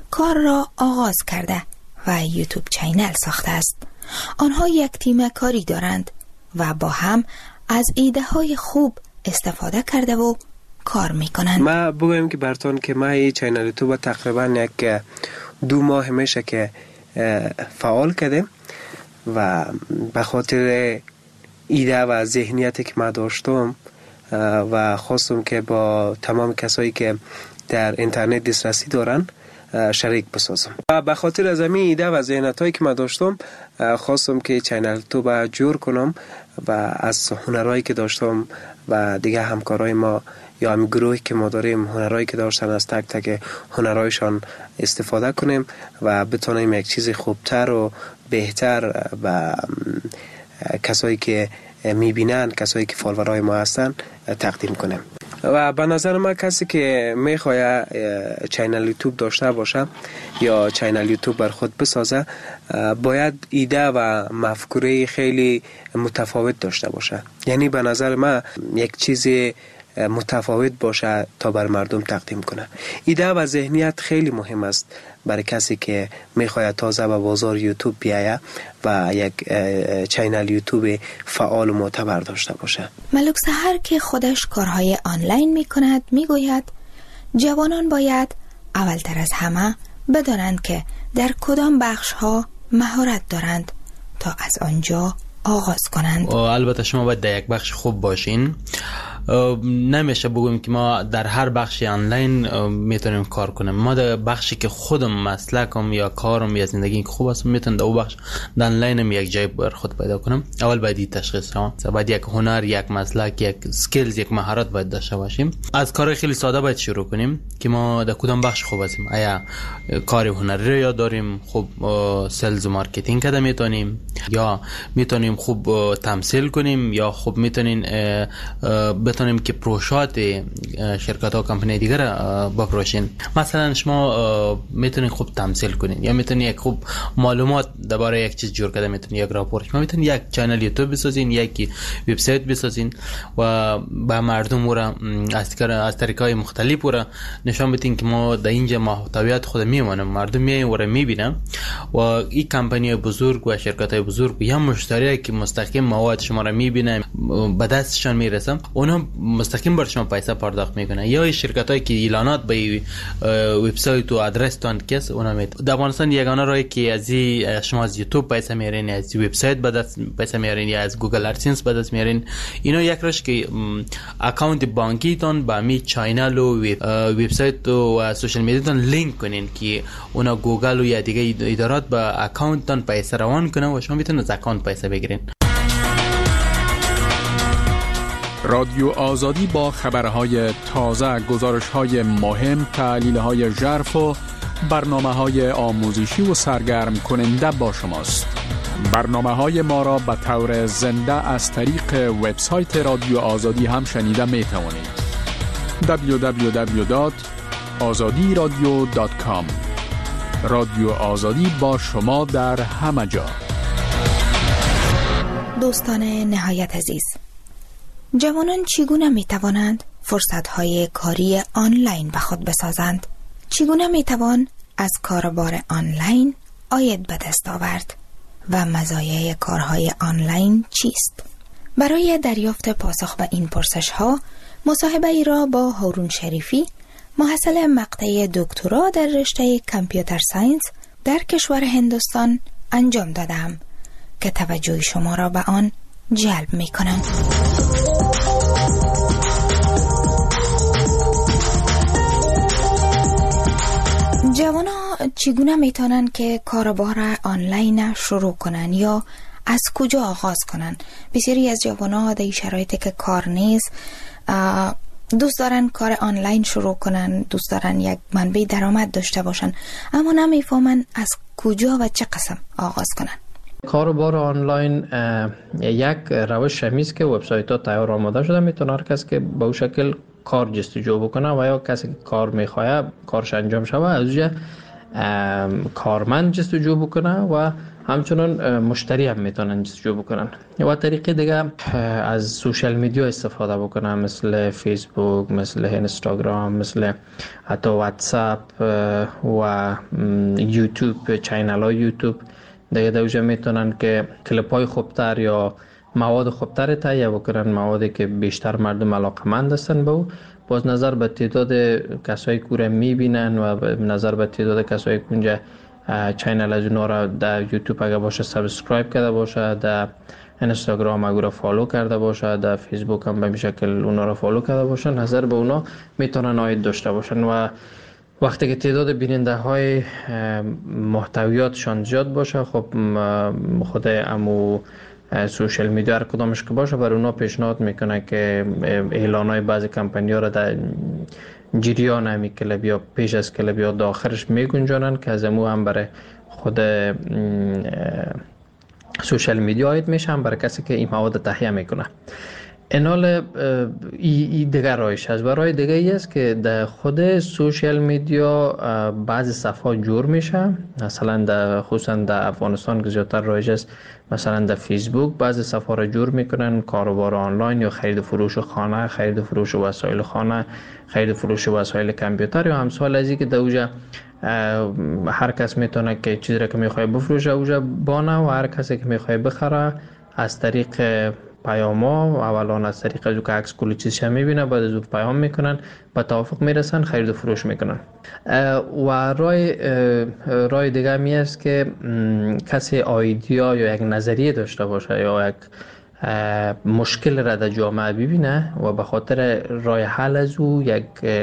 کار را آغاز کرده و یوتیوب چینل ساخته است. آنها یک تیم کاری دارند و با هم از ایده های خوب استفاده کرده و کار میکنند. ما بگویم که براتون که ما این چینل یوتیوب تقریبا یک 2 ماه میشه که فعال کردیم و به خاطر ایده و ذهنیتی که ما داشتم و خواستم که با تمام کسایی که در اینترنت دسترسی دارن شریک بسازم و به خاطر از همین ایده و ذهنیتایی که ما داشتم خواستم که چینل یوتیوب جور کنم و از هنرهایی که داشتم و دیگه همکارای ما یا همین گروهی که ما داریم هنرهایی که داشتن از تک تک هنرهایشان استفاده کنیم و بتونیم یک چیز خوبتر و بهتر و کسایی که میبینن، کسایی که فالوورای ما هستن تقدیم کنیم. و به نظر من کسی که میخواد چینل یوتیوب داشته باشه یا چینل یوتیوب بر خود بسازه باید ایده و مفکوره خیلی متفاوت داشته باشه. یعنی به نظر من یک چیز متفاوت باشه تا بر مردم تقدیم کنه. ایده و ذهنیت خیلی مهم است برای کسی که میخواد تازه به بازار یوتیوب بیایه و یک چینل یوتیوب فعال و معتبر داشته باشه. ملک سحر که خودش کارهای آنلاین میکند میگوید جوانان باید اولتر از همه بدانند که در کدام بخش ها مهارت دارند تا از آنجا آغاز کنند. البته شما باید در یک بخش خوب باشین. نمیشه بگویم که ما در هر بخشی آنلاین میتونیم کار کنیم. ما در بخشی که خودم مسلکم یا کارم یا زندگی خوب است میتونم در اون بخش در آنلاینم یک جای بر خود پیدا کنم. اول باید تشخیص کنم. باید یک هنر، یک مسلک، یک سکیلز، یک مهارت باید داشته باشیم. از کار خیلی ساده باید شروع کنیم که ما در کدام بخش خوب هستیم. آیا کار هنری رو یاد داریم، خوب سلز و مارکتینگ کده میتونیم، یا میتونیم خوب تمثیل کنیم، یا خوب میتونیم بتونیم که پروژات شرکت ها و کمپانی دیگر بپروشین. مثلا شما میتونین خوب تمثیل کنین یا میتونین یک خوب معلومات درباره یک چیز جور کرده میتونین یک راپورت، شما میتونین یک چنل یوتیوب بسازین، یک وبسایت بسازین و به مردم را از طریقای مختلف را نشان بدین که ما در اینجا محتویات خود میمونیم، مردم میاین و را میبینن و این کمپانی بزرگ و شرکت های بزرگ یا مشتری که مستقیم مواد شما را میبینن به دستشان میرسن، اونا مستقیم بر شما پیسه پرداخت میکنه. یا شرکتایی که اعلانات به وبسایت و آدرس تان کس اونا میده. در افغانستان یگانه راهی که از شما از یوتیوب پیسه میارین، از وبسایت به دست پیسه میارین یا از گوگل ادسنس به دست میارین، اینا یک راش که اکانت بانکی تان با می چینل و وبسایت و سوشال میدیا تان لینک کنین که اونا گوگل و یا دیگه ادارات به اکانت تان پیسه روان کنه و شما میتونید از اکانت پیسه بگیرین. رادیو آزادی با خبرهای تازه، گزارش‌های مهم، تحلیل‌های ژرف و برنامه‌های آموزشی و سرگرم کننده با شماست. برنامه‌های ما را به طور زنده از طریق وبسایت رادیو آزادی هم شنیده می‌توانید. www.azadiradio.com. رادیو آزادی با شما در همه جا. دوستان نهایت عزیز، جوانان چگونه می توانند فرصت‌های کاری آنلاین به خود بسازند؟ چگونه می توان از کاربار آنلاین عاید به دست آورد و مزایای کارهای آنلاین چیست؟ برای دریافت پاسخ به این پرسش‌ها مصاحبه ای را با هارون شریفی، محصل مقطع دکترا در رشته کامپیوتر ساینس در کشور هندوستان انجام دادم که توجه شما را به آن جلب می کنم. جوانا چگونه میتونن که کاربار آنلاین شروع کنن یا از کجا آغاز کنن؟ بسیاری از جوانا در شرایطی که کار نیست دوست دارن کار آنلاین شروع کنن، دوست دارن یک منبع درآمد داشته باشن، اما نمیفهمن از کجا و چه قسم آغاز کنن. کاربار آنلاین یک روش همیست که وبسایت ها تیار آماده شده، میتونه هر کس که به اون شکل کار جستجو بکنه و یا کسی که کار میخواه کارش انجام شود از اونجا کارمند جستجو بکنه و همچنان مشتری هم میتونن جستجو بکنن. و طریق دیگه از سوشال میدیا استفاده بکنن، مثل فیسبوک، مثل اینستاگرام، مثل حتی واتساپ و یوتیوب، چینل های یوتیوب دیگه دوجه میتونن که کلیپ های خوبتر یا مواد خوبتر تهیه بکنن، موادی که بیشتر مردم علاقمند هستن به او. باز نظر به تعداد کسایی که او میبینن و نظر به تعداد کسایی که اونجا چینل از اونا را در یوتیوب اگه باشه سابسکرایب کرده باشه، در اینستاگرام اگه را فالو کرده باشه، در فیسبوک هم به شکل اونا را فالو کرده باشه، نظر به اونا میتونن عاید داشته باشن. و وقتی که تعداد بیننده های محتویاتشان زیاد باشه، خب خود امو سوشال میدیا هر کدامش که باشه بر اونا پیشنهاد میکنه که اعلان های بعضی کمپانی ها را در جریان همی کلب یا پیش از کلب یا داخلش میگنجانن که از امو هم برای خود سوشال میدیا عاید میشه، هم برای کسی که این مواد تهیه میکنه. اینال این دیگر رایش هست. و رای دیگه ای است که در خود سوشال میدیا بعضی صفحات جور میشه، مثلا خصوصا در افغانستان که زیادتر رایج است، مثلا در فیسبوک بعضی صفحه را جور میکنن، کاروبار آنلاین یا خرید فروش خانه، خرید فروش وسایل خانه، خرید فروش وسایل کامپیوتر یا همسال از این که در اوجا هر کس میتونه که چیزی را که میخواه بفروشه اوجا بانه و هر کسی که میخواه بخره از طریق پیاما، اولا از طریق از که عکس کل چیزش میبینه، بعد از اون پیام میکنن، با توافق میرسن، خرید و فروش میکنن. و رای دیگه می است که کسی ایده یا یک نظریه داشته باشه یا یک مشکل را در جامعه ببینه و به خاطر رای حل از او یک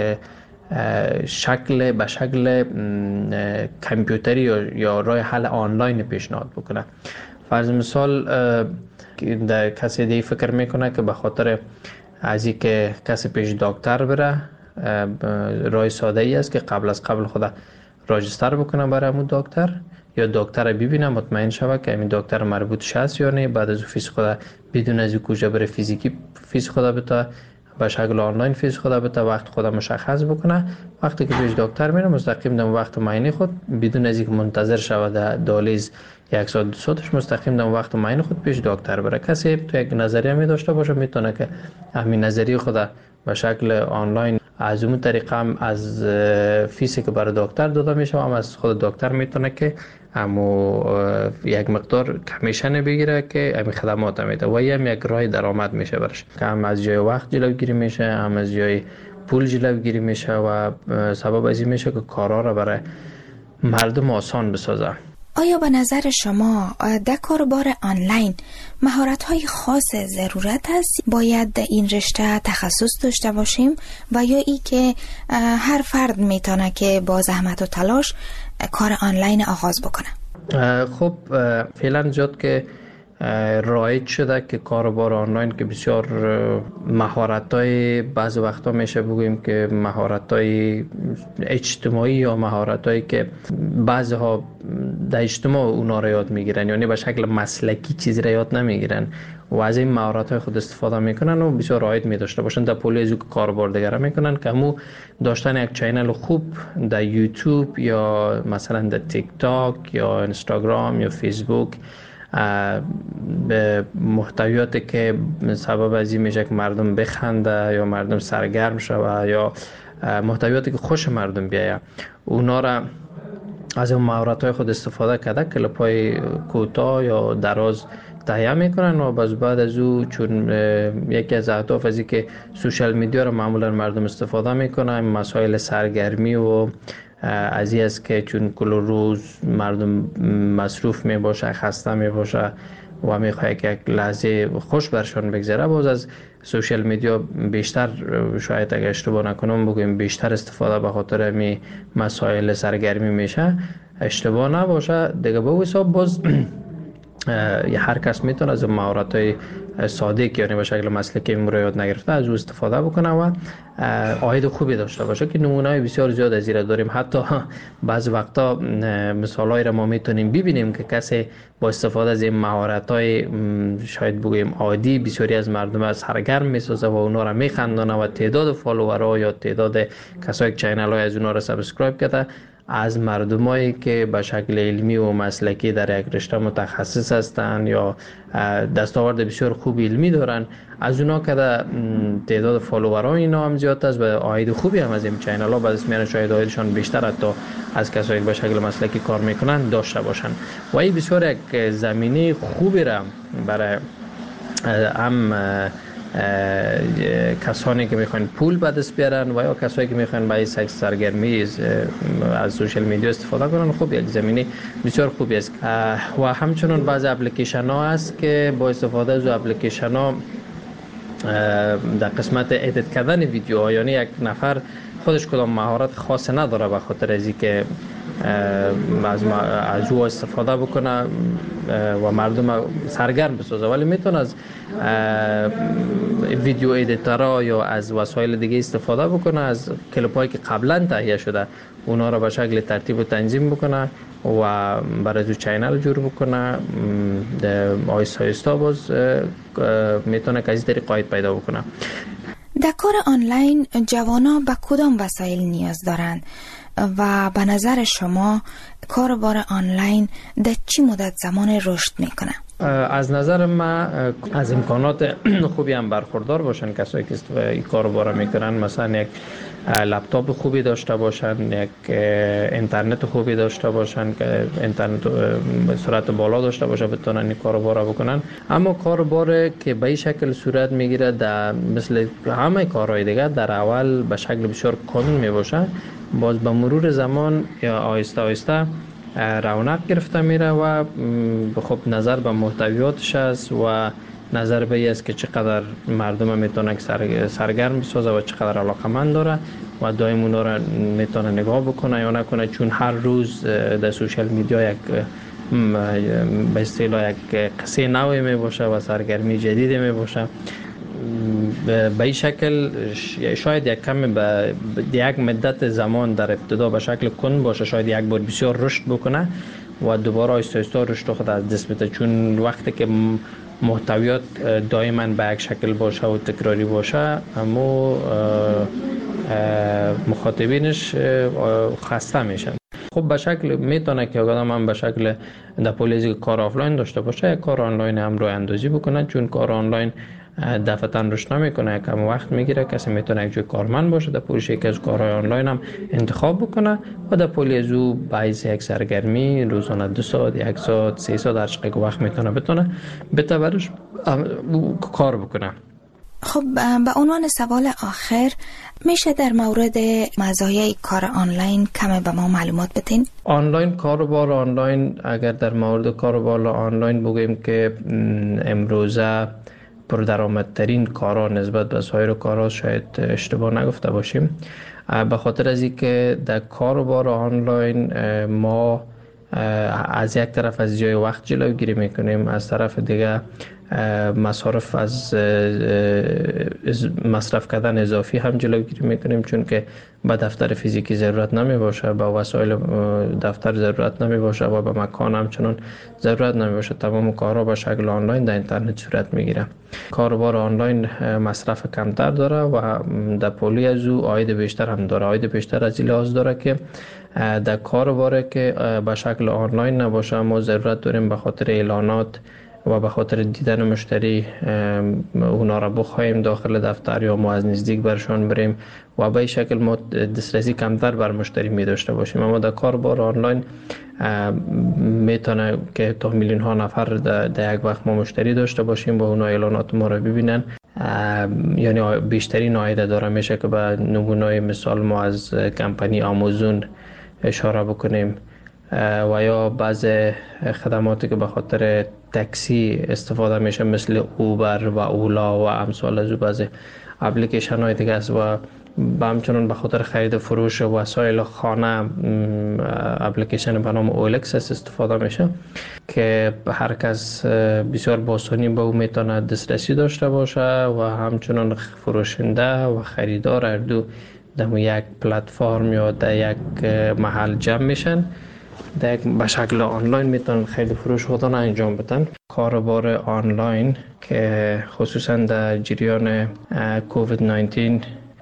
به شکل کامپیوتری یا رای حل آنلاین پیشنهاد بکنه. فرض مثال در کسی دیگه فکر میکنه که به خاطر از این که کسی پیش دکتر بره، رای ساده ای است که قبل خود راجستر بکنه برای همون دکتر، یا دکتر ببینه مطمئن شوه که همین دکتر مربوط هست یا نه، بعد از فیس خود بدون از کجا بره فیزیکی فیس خود بتا به شکل آنلاین فیس خود بتا وقت خود مشخص بکنه. وقتی که پیش دکتر میره مستقیم در وقت معاینه خود بدون از اینکه منتظر شوه در دهلیز یک ساعت دو ساعتش مستقیم در وقت معاینه خود پیش دکتر بره. کسی تو یک نظریه می داشته باشه میتونه که همین نظریه خود به شکل آنلاین از اون طریقه هم از فیسی که برای دکتر داده میشه هم از خود دکتر میتونه که همو یک مقدار کمیشن بگیره که همین خدمات میده و هم یک راه درآمد میشه برش، که هم از جای وقت جلوگیری میشه، هم از جای پول جلوگیری میشه و سبب از این میشه که کارا را برای مردم آسان بسازه. آیا به نظر شما در کاربار آنلاین مهارت‌های خاص ضرورت است؟ باید در این رشته تخصص داشته باشیم و یا ای که هر فرد میتونه که با زحمت و تلاش کار آنلاین آغاز بکنه؟ خب فعلا زیاد که رایج شده که کاربار آنلاین که بسیار مهارت‌های بعض وقتا میشه بگوییم که مهارت‌های اجتماعی یا مهارت‌هایی که بعضها در اجتماع اونا را یاد میگیرن، یعنی به شکل مسلکی چیزی را یاد نمیگیرن و از این مهارت‌های خود استفاده میکنن و بسیار رایج می داشته باشن. در پولی از کاربار دیگر میکنن که همو داشتن یک چینل خوب در یوتیوب یا مثلا در تیک تاک یا اینستاگرام یا فیسبوک به محتویاتی که سبب از این میشه که مردم بخنده یا مردم سرگرم شوه یا محتویاتی که خوش مردم بیایه، اونا را از اون مهارت‌های خود استفاده کرده کلیپ‌های کوتاه یا دراز تهیه میکنن و بعد از او چون یکی از اهداف از این که سوشال میدیا را معمولا مردم استفاده میکنن، مسائل سرگرمی و از این است که چون کل روز مردم مصروف می باشه، خسته می باشه و می خواهد که یک لحظه خوش برشان بگذره، باز از سوشال میدیا بیشتر، شاید اگر اشتباه نکنم بگویم بیشتر استفاده به خاطر می مسائل سرگرمی میشه، اشتباه نباشه دیگه. به حساب باز هر کس میتونه از مهارت‌های ساده که یعنی به شکل مسلکی یاد نگرفته از او استفاده بکنه و عاید خوبی داشته باشه، که نمونه‌های بسیار زیاد از این داریم. حتی بعض وقتا مثالایی را ما میتونیم ببینیم که کسی با استفاده از این مهارت‌های شاید بگوییم عادی بسیاری از مردم از سرگرم میسازه و اونا را میخندانه و تعداد فالوورها یا تعداد کسایی که چینل‌های از اونا را سابسکرایب کرده از مردمایی که به شکل علمی و مسلکی در یک رشته متخصص هستند یا دستاورد بسیار خوب علمی دارن، از اونا که تعداد فالووران اینا هم زیاد است و عاید خوبی هم از این چینل ها بعد میان شاید عایدشان بیشتر حتی از کسایی که به شکل مسلکی کار میکنن داشته باشن و این بسیار یک زمینه خوبی را برای هم کسانی که میخوان پول به دست بیارن و یا کسایی که میخوان برای سرگرمی از سوشال میدیا استفاده کنن، خب یک زمینه بسیار خوبی است. و همچنین بعضی اپلیکیشن ها هست که با استفاده از اپلیکیشن ها در قسمت ادیت کردن ویدیوها، یعنی یک نفر خودش کدام مهارت خاص نداره به خاطر از اینکه از او استفاده بکنه و مردم سرگرم بسازه، ولی میتونه از ویدیو ادیتورها یا از وسایل دیگه استفاده بکنه، از کلیپ‌هایی که قبلا تهیه شده اونا رو به شکل ترتیب و تنظیم بکنه و برای تو چینل جور بکنه. آیستا آیستا باز میتونه که از طریق عاید پیدا بکنه. در کار آنلاین جوانا به کدام وسایل نیاز دارند و به نظر شما کاربار آنلاین در چی مدت زمان رشد میکنه؟ از نظر من از امکانات خوبی هم برخوردار باشن کسایی که این کارو میکنن، مثلا یک لپتاپ خوبی داشته باشن، یک اینترنت خوبی داشته باشن که اینترنت سرعت بالا داشته باشه بتونن این کارو بکنن. اما کاربار که به این شکل صورت میگیره در مثل همه کارهای دیگه در اول به شکل بسیار کند میباشه، باز به مرور زمان یا آهسته آهسته رونق گرفته میره و خب نظر به محتویاتش است و نظر به این است که چقدر مردم میتونه سرگرم بسازه و چقدر علاقمند داره و دائم اونا را میتونه نگاه بکنه یا نکنه، چون هر روز در سوشال میدیا یک به اصطلاح یک قصه نوی می باشه و سرگرمی جدیدی می باشه. به این شکل شاید یک کمی به یک مدت زمان در ابتدا به شکل کند باشه، شاید یک بار بسیار رشد بکنه و دوباره آهسته آهسته رشد خود از دست بده، چون وقتی که محتویات دائما به یک شکل باشه و تکراری باشه اما مخاطبینش خسته میشن. خب به شکل میتونه که آدم هم به شکل در پولیزی کار آفلاین داشته باشه، یک کار آنلاین هم رو اندازی بکنه، چون کار آنلاین دفعتاً رشد نمیکنه، کم وقت میگیره. کسی میتونه یک جای کارمند باشه در پولیش یکی از کارهای آنلاین هم انتخاب بکنه و در پولیز او باعث یک سرگرمی روزانه 2 ساعت 1 ساعت 3 ساعت هر چقدر وقت بتونه بتبرش کار بکنه. خب به عنوان سوال آخر میشه در مورد مزایای کار آنلاین کمی به ما معلومات بدین؟ کاروبار آنلاین، اگر در مورد کاروبار آنلاین بگویم که امروزه پردرآمدترین کارا نسبت به سایر کارا، شاید اشتباه نگفته باشیم، به خاطر از اینکه در کاروبار آنلاین ما از یک طرف از جای وقت جلوگیری میکنیم، از طرف دیگه مصارف از مصرف کردن اضافی هم جلوگیری میکنیم، چون که به دفتر فیزیکی ضرورت نمی باشه، به وسایل دفتر ضرورت نمی باشه و به مکان همچنان ضرورت نمی باشه. تمام کارها به شکل آنلاین در اینترنت صورت میگیره. کاروبار آنلاین مصرف کمتر داره و در پولی از او عاید بیشتر هم داره. عاید بیشتر از این لحاظ داره که در کاروبار که به شکل آنلاین نباشه ما ضرورت داریم به خاطر اعلانات و به خاطر دیدن مشتری اونا را بخوایم داخل دفتر یا ما از نزدیک برشان بریم و به این شکل ما دسترسی کمتر بر مشتری می داشته باشیم. اما در کاربار آنلاین میتونه که تا میلیون ها نفر در یک وقت ما مشتری داشته باشیم و اونا اعلانات ما را ببینن، یعنی بیشترین عاید داره. میشه که به نمونه مثال ما از کمپانی آمازون اشاره بکنیم و یا بعض خدماتی که به خاطر تاکسی استفاده میشه مثل اوبر و اولا و امثال از بعض اپلیکیشن های دیگه است و همچنان به خاطر خرید فروش وسایل خانه اپلیکیشن به نام اولکس استفاده میشه که هر کس بسیار با آسانی به او میتونه دسترسی داشته باشه و همچنان فروشنده و خریدار هر دو در یک پلتفرم یا در یک محل جمع میشن، به شکل آنلاین میتونن خیلی فروش خودشون انجام بدن. کاروبار آنلاین که خصوصا در جریان کووید 19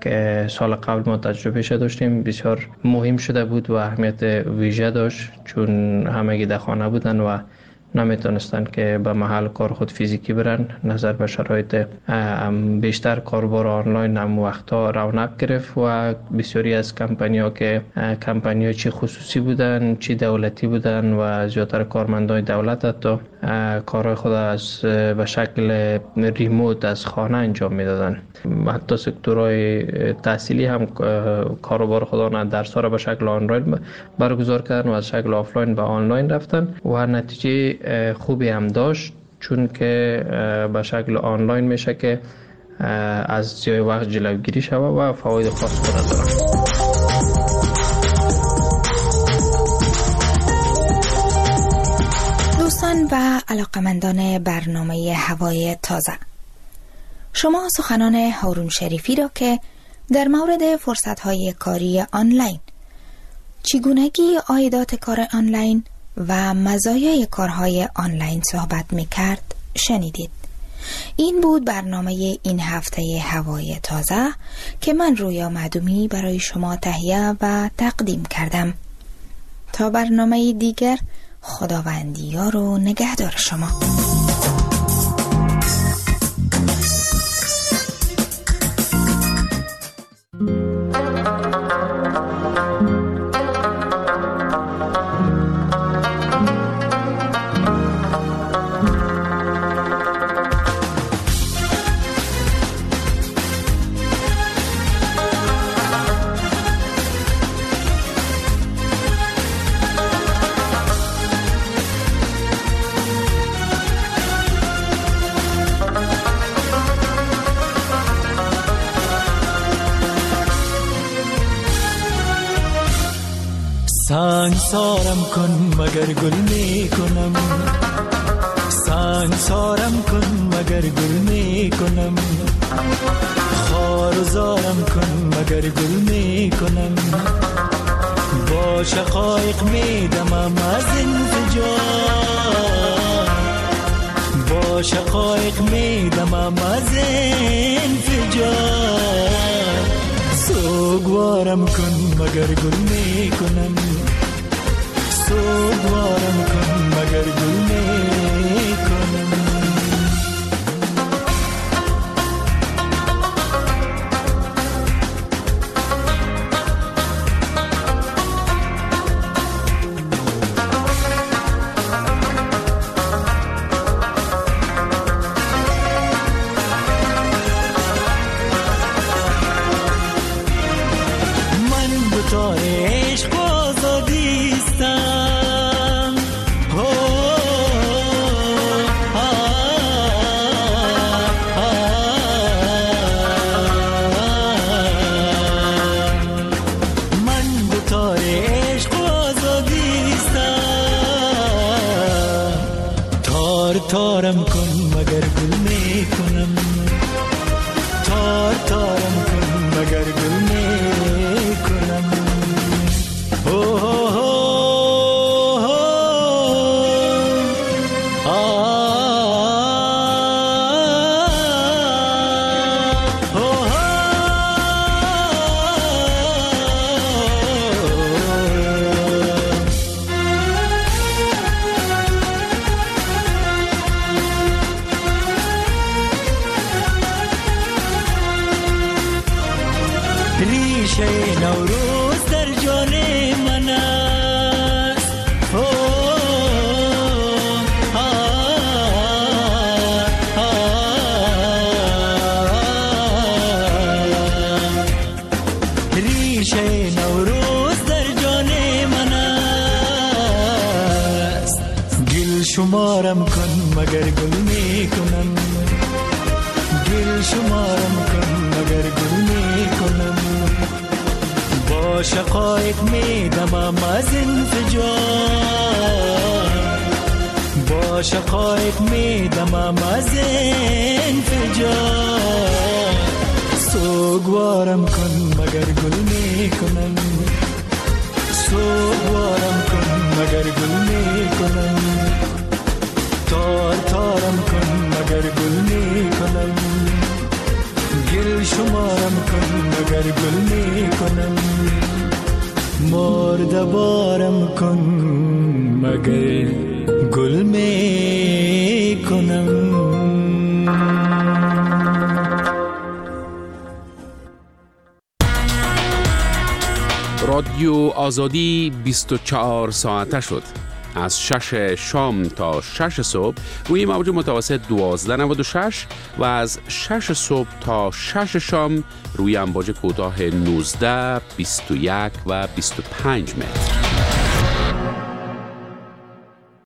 سال قبل ما تجربهش داشتیم، بسیار مهم شده بود و اهمیت ویژه داشت، چون همگی در خانه بودن و نمیتونستن که به محل کار خود فیزیکی برن. نظر به شرایط بیشتر کاربار آنلاین هم وقتا رونق گرفت و بسیاری از کمپانی‌ها که کمپانی‌ها چی خصوصی بودن چی دولتی بودن و زیادتر کارمندان دولت حتی کارهای خود از به شکل ریموت از خانه انجام میدادن. حتی سکتورهای تحصیلی هم کاروبار خودانه درس‌ها را به شکل آنلاین برگزار کردن و از شکل آفلاین به آنلاین رفتن و نتیجه خوبی هم داشت، چون که به شکل آنلاین میشه که از زیای وقت جلوگیری شود و فواید خاص خود داره. دوستان و علاقمندان برنامه هوای تازه، شما سخنان هارون شریفی را که در مورد فرصت‌های کاری آنلاین، چگونگی عایدات کار آنلاین و مزایای کارهای آنلاین صحبت می‌کرد شنیدید. این بود برنامه این هفته هوای تازه که من رویا معدومی برای شما تهیه و تقدیم کردم. تا برنامه دیگر، خداوندی یار و نگهدار شما. سنگسارم کن مگر گل می کنم، سنگسارم کن مگر گل می کنم، خارزارم کن مگر گل می کنم، با شقایق می دمم از انفجار، با شقایق می دمم از انفجار، سوگوارم کن مگر گل می کنم، سوگوارم کن مگر گل می کنم. من بطار عشق آزادیستم، من بطار عشق آزادیستم، تار تارم کن مگر گل می کنم، تار تارم کن مگر گل می کنم. ریشه نوروز در جان من است، ریشه نوروز در جان من است، گل شمارم کن مگر گل می کنم، گل شمارم کن مگر گل می کنم، با شقایق می دمم از انفجار، با شقایق می دمم از انفجار، سوگوارم کن مگر گل می کنم، سوگوارم کن مگر گل می کنم، تار تارم کن مگر گل می کنم، دل شمارم کن مگر گل می کنم، مرده بارم کن مگر گل می کنم. رادیو آزادی 24 ساعته شد. از 6 شام تا 6 صبح روی موج متوسط 1296 و از 6 صبح تا 6 شام روی امواج کوتاه 19، 21 و 25 متر.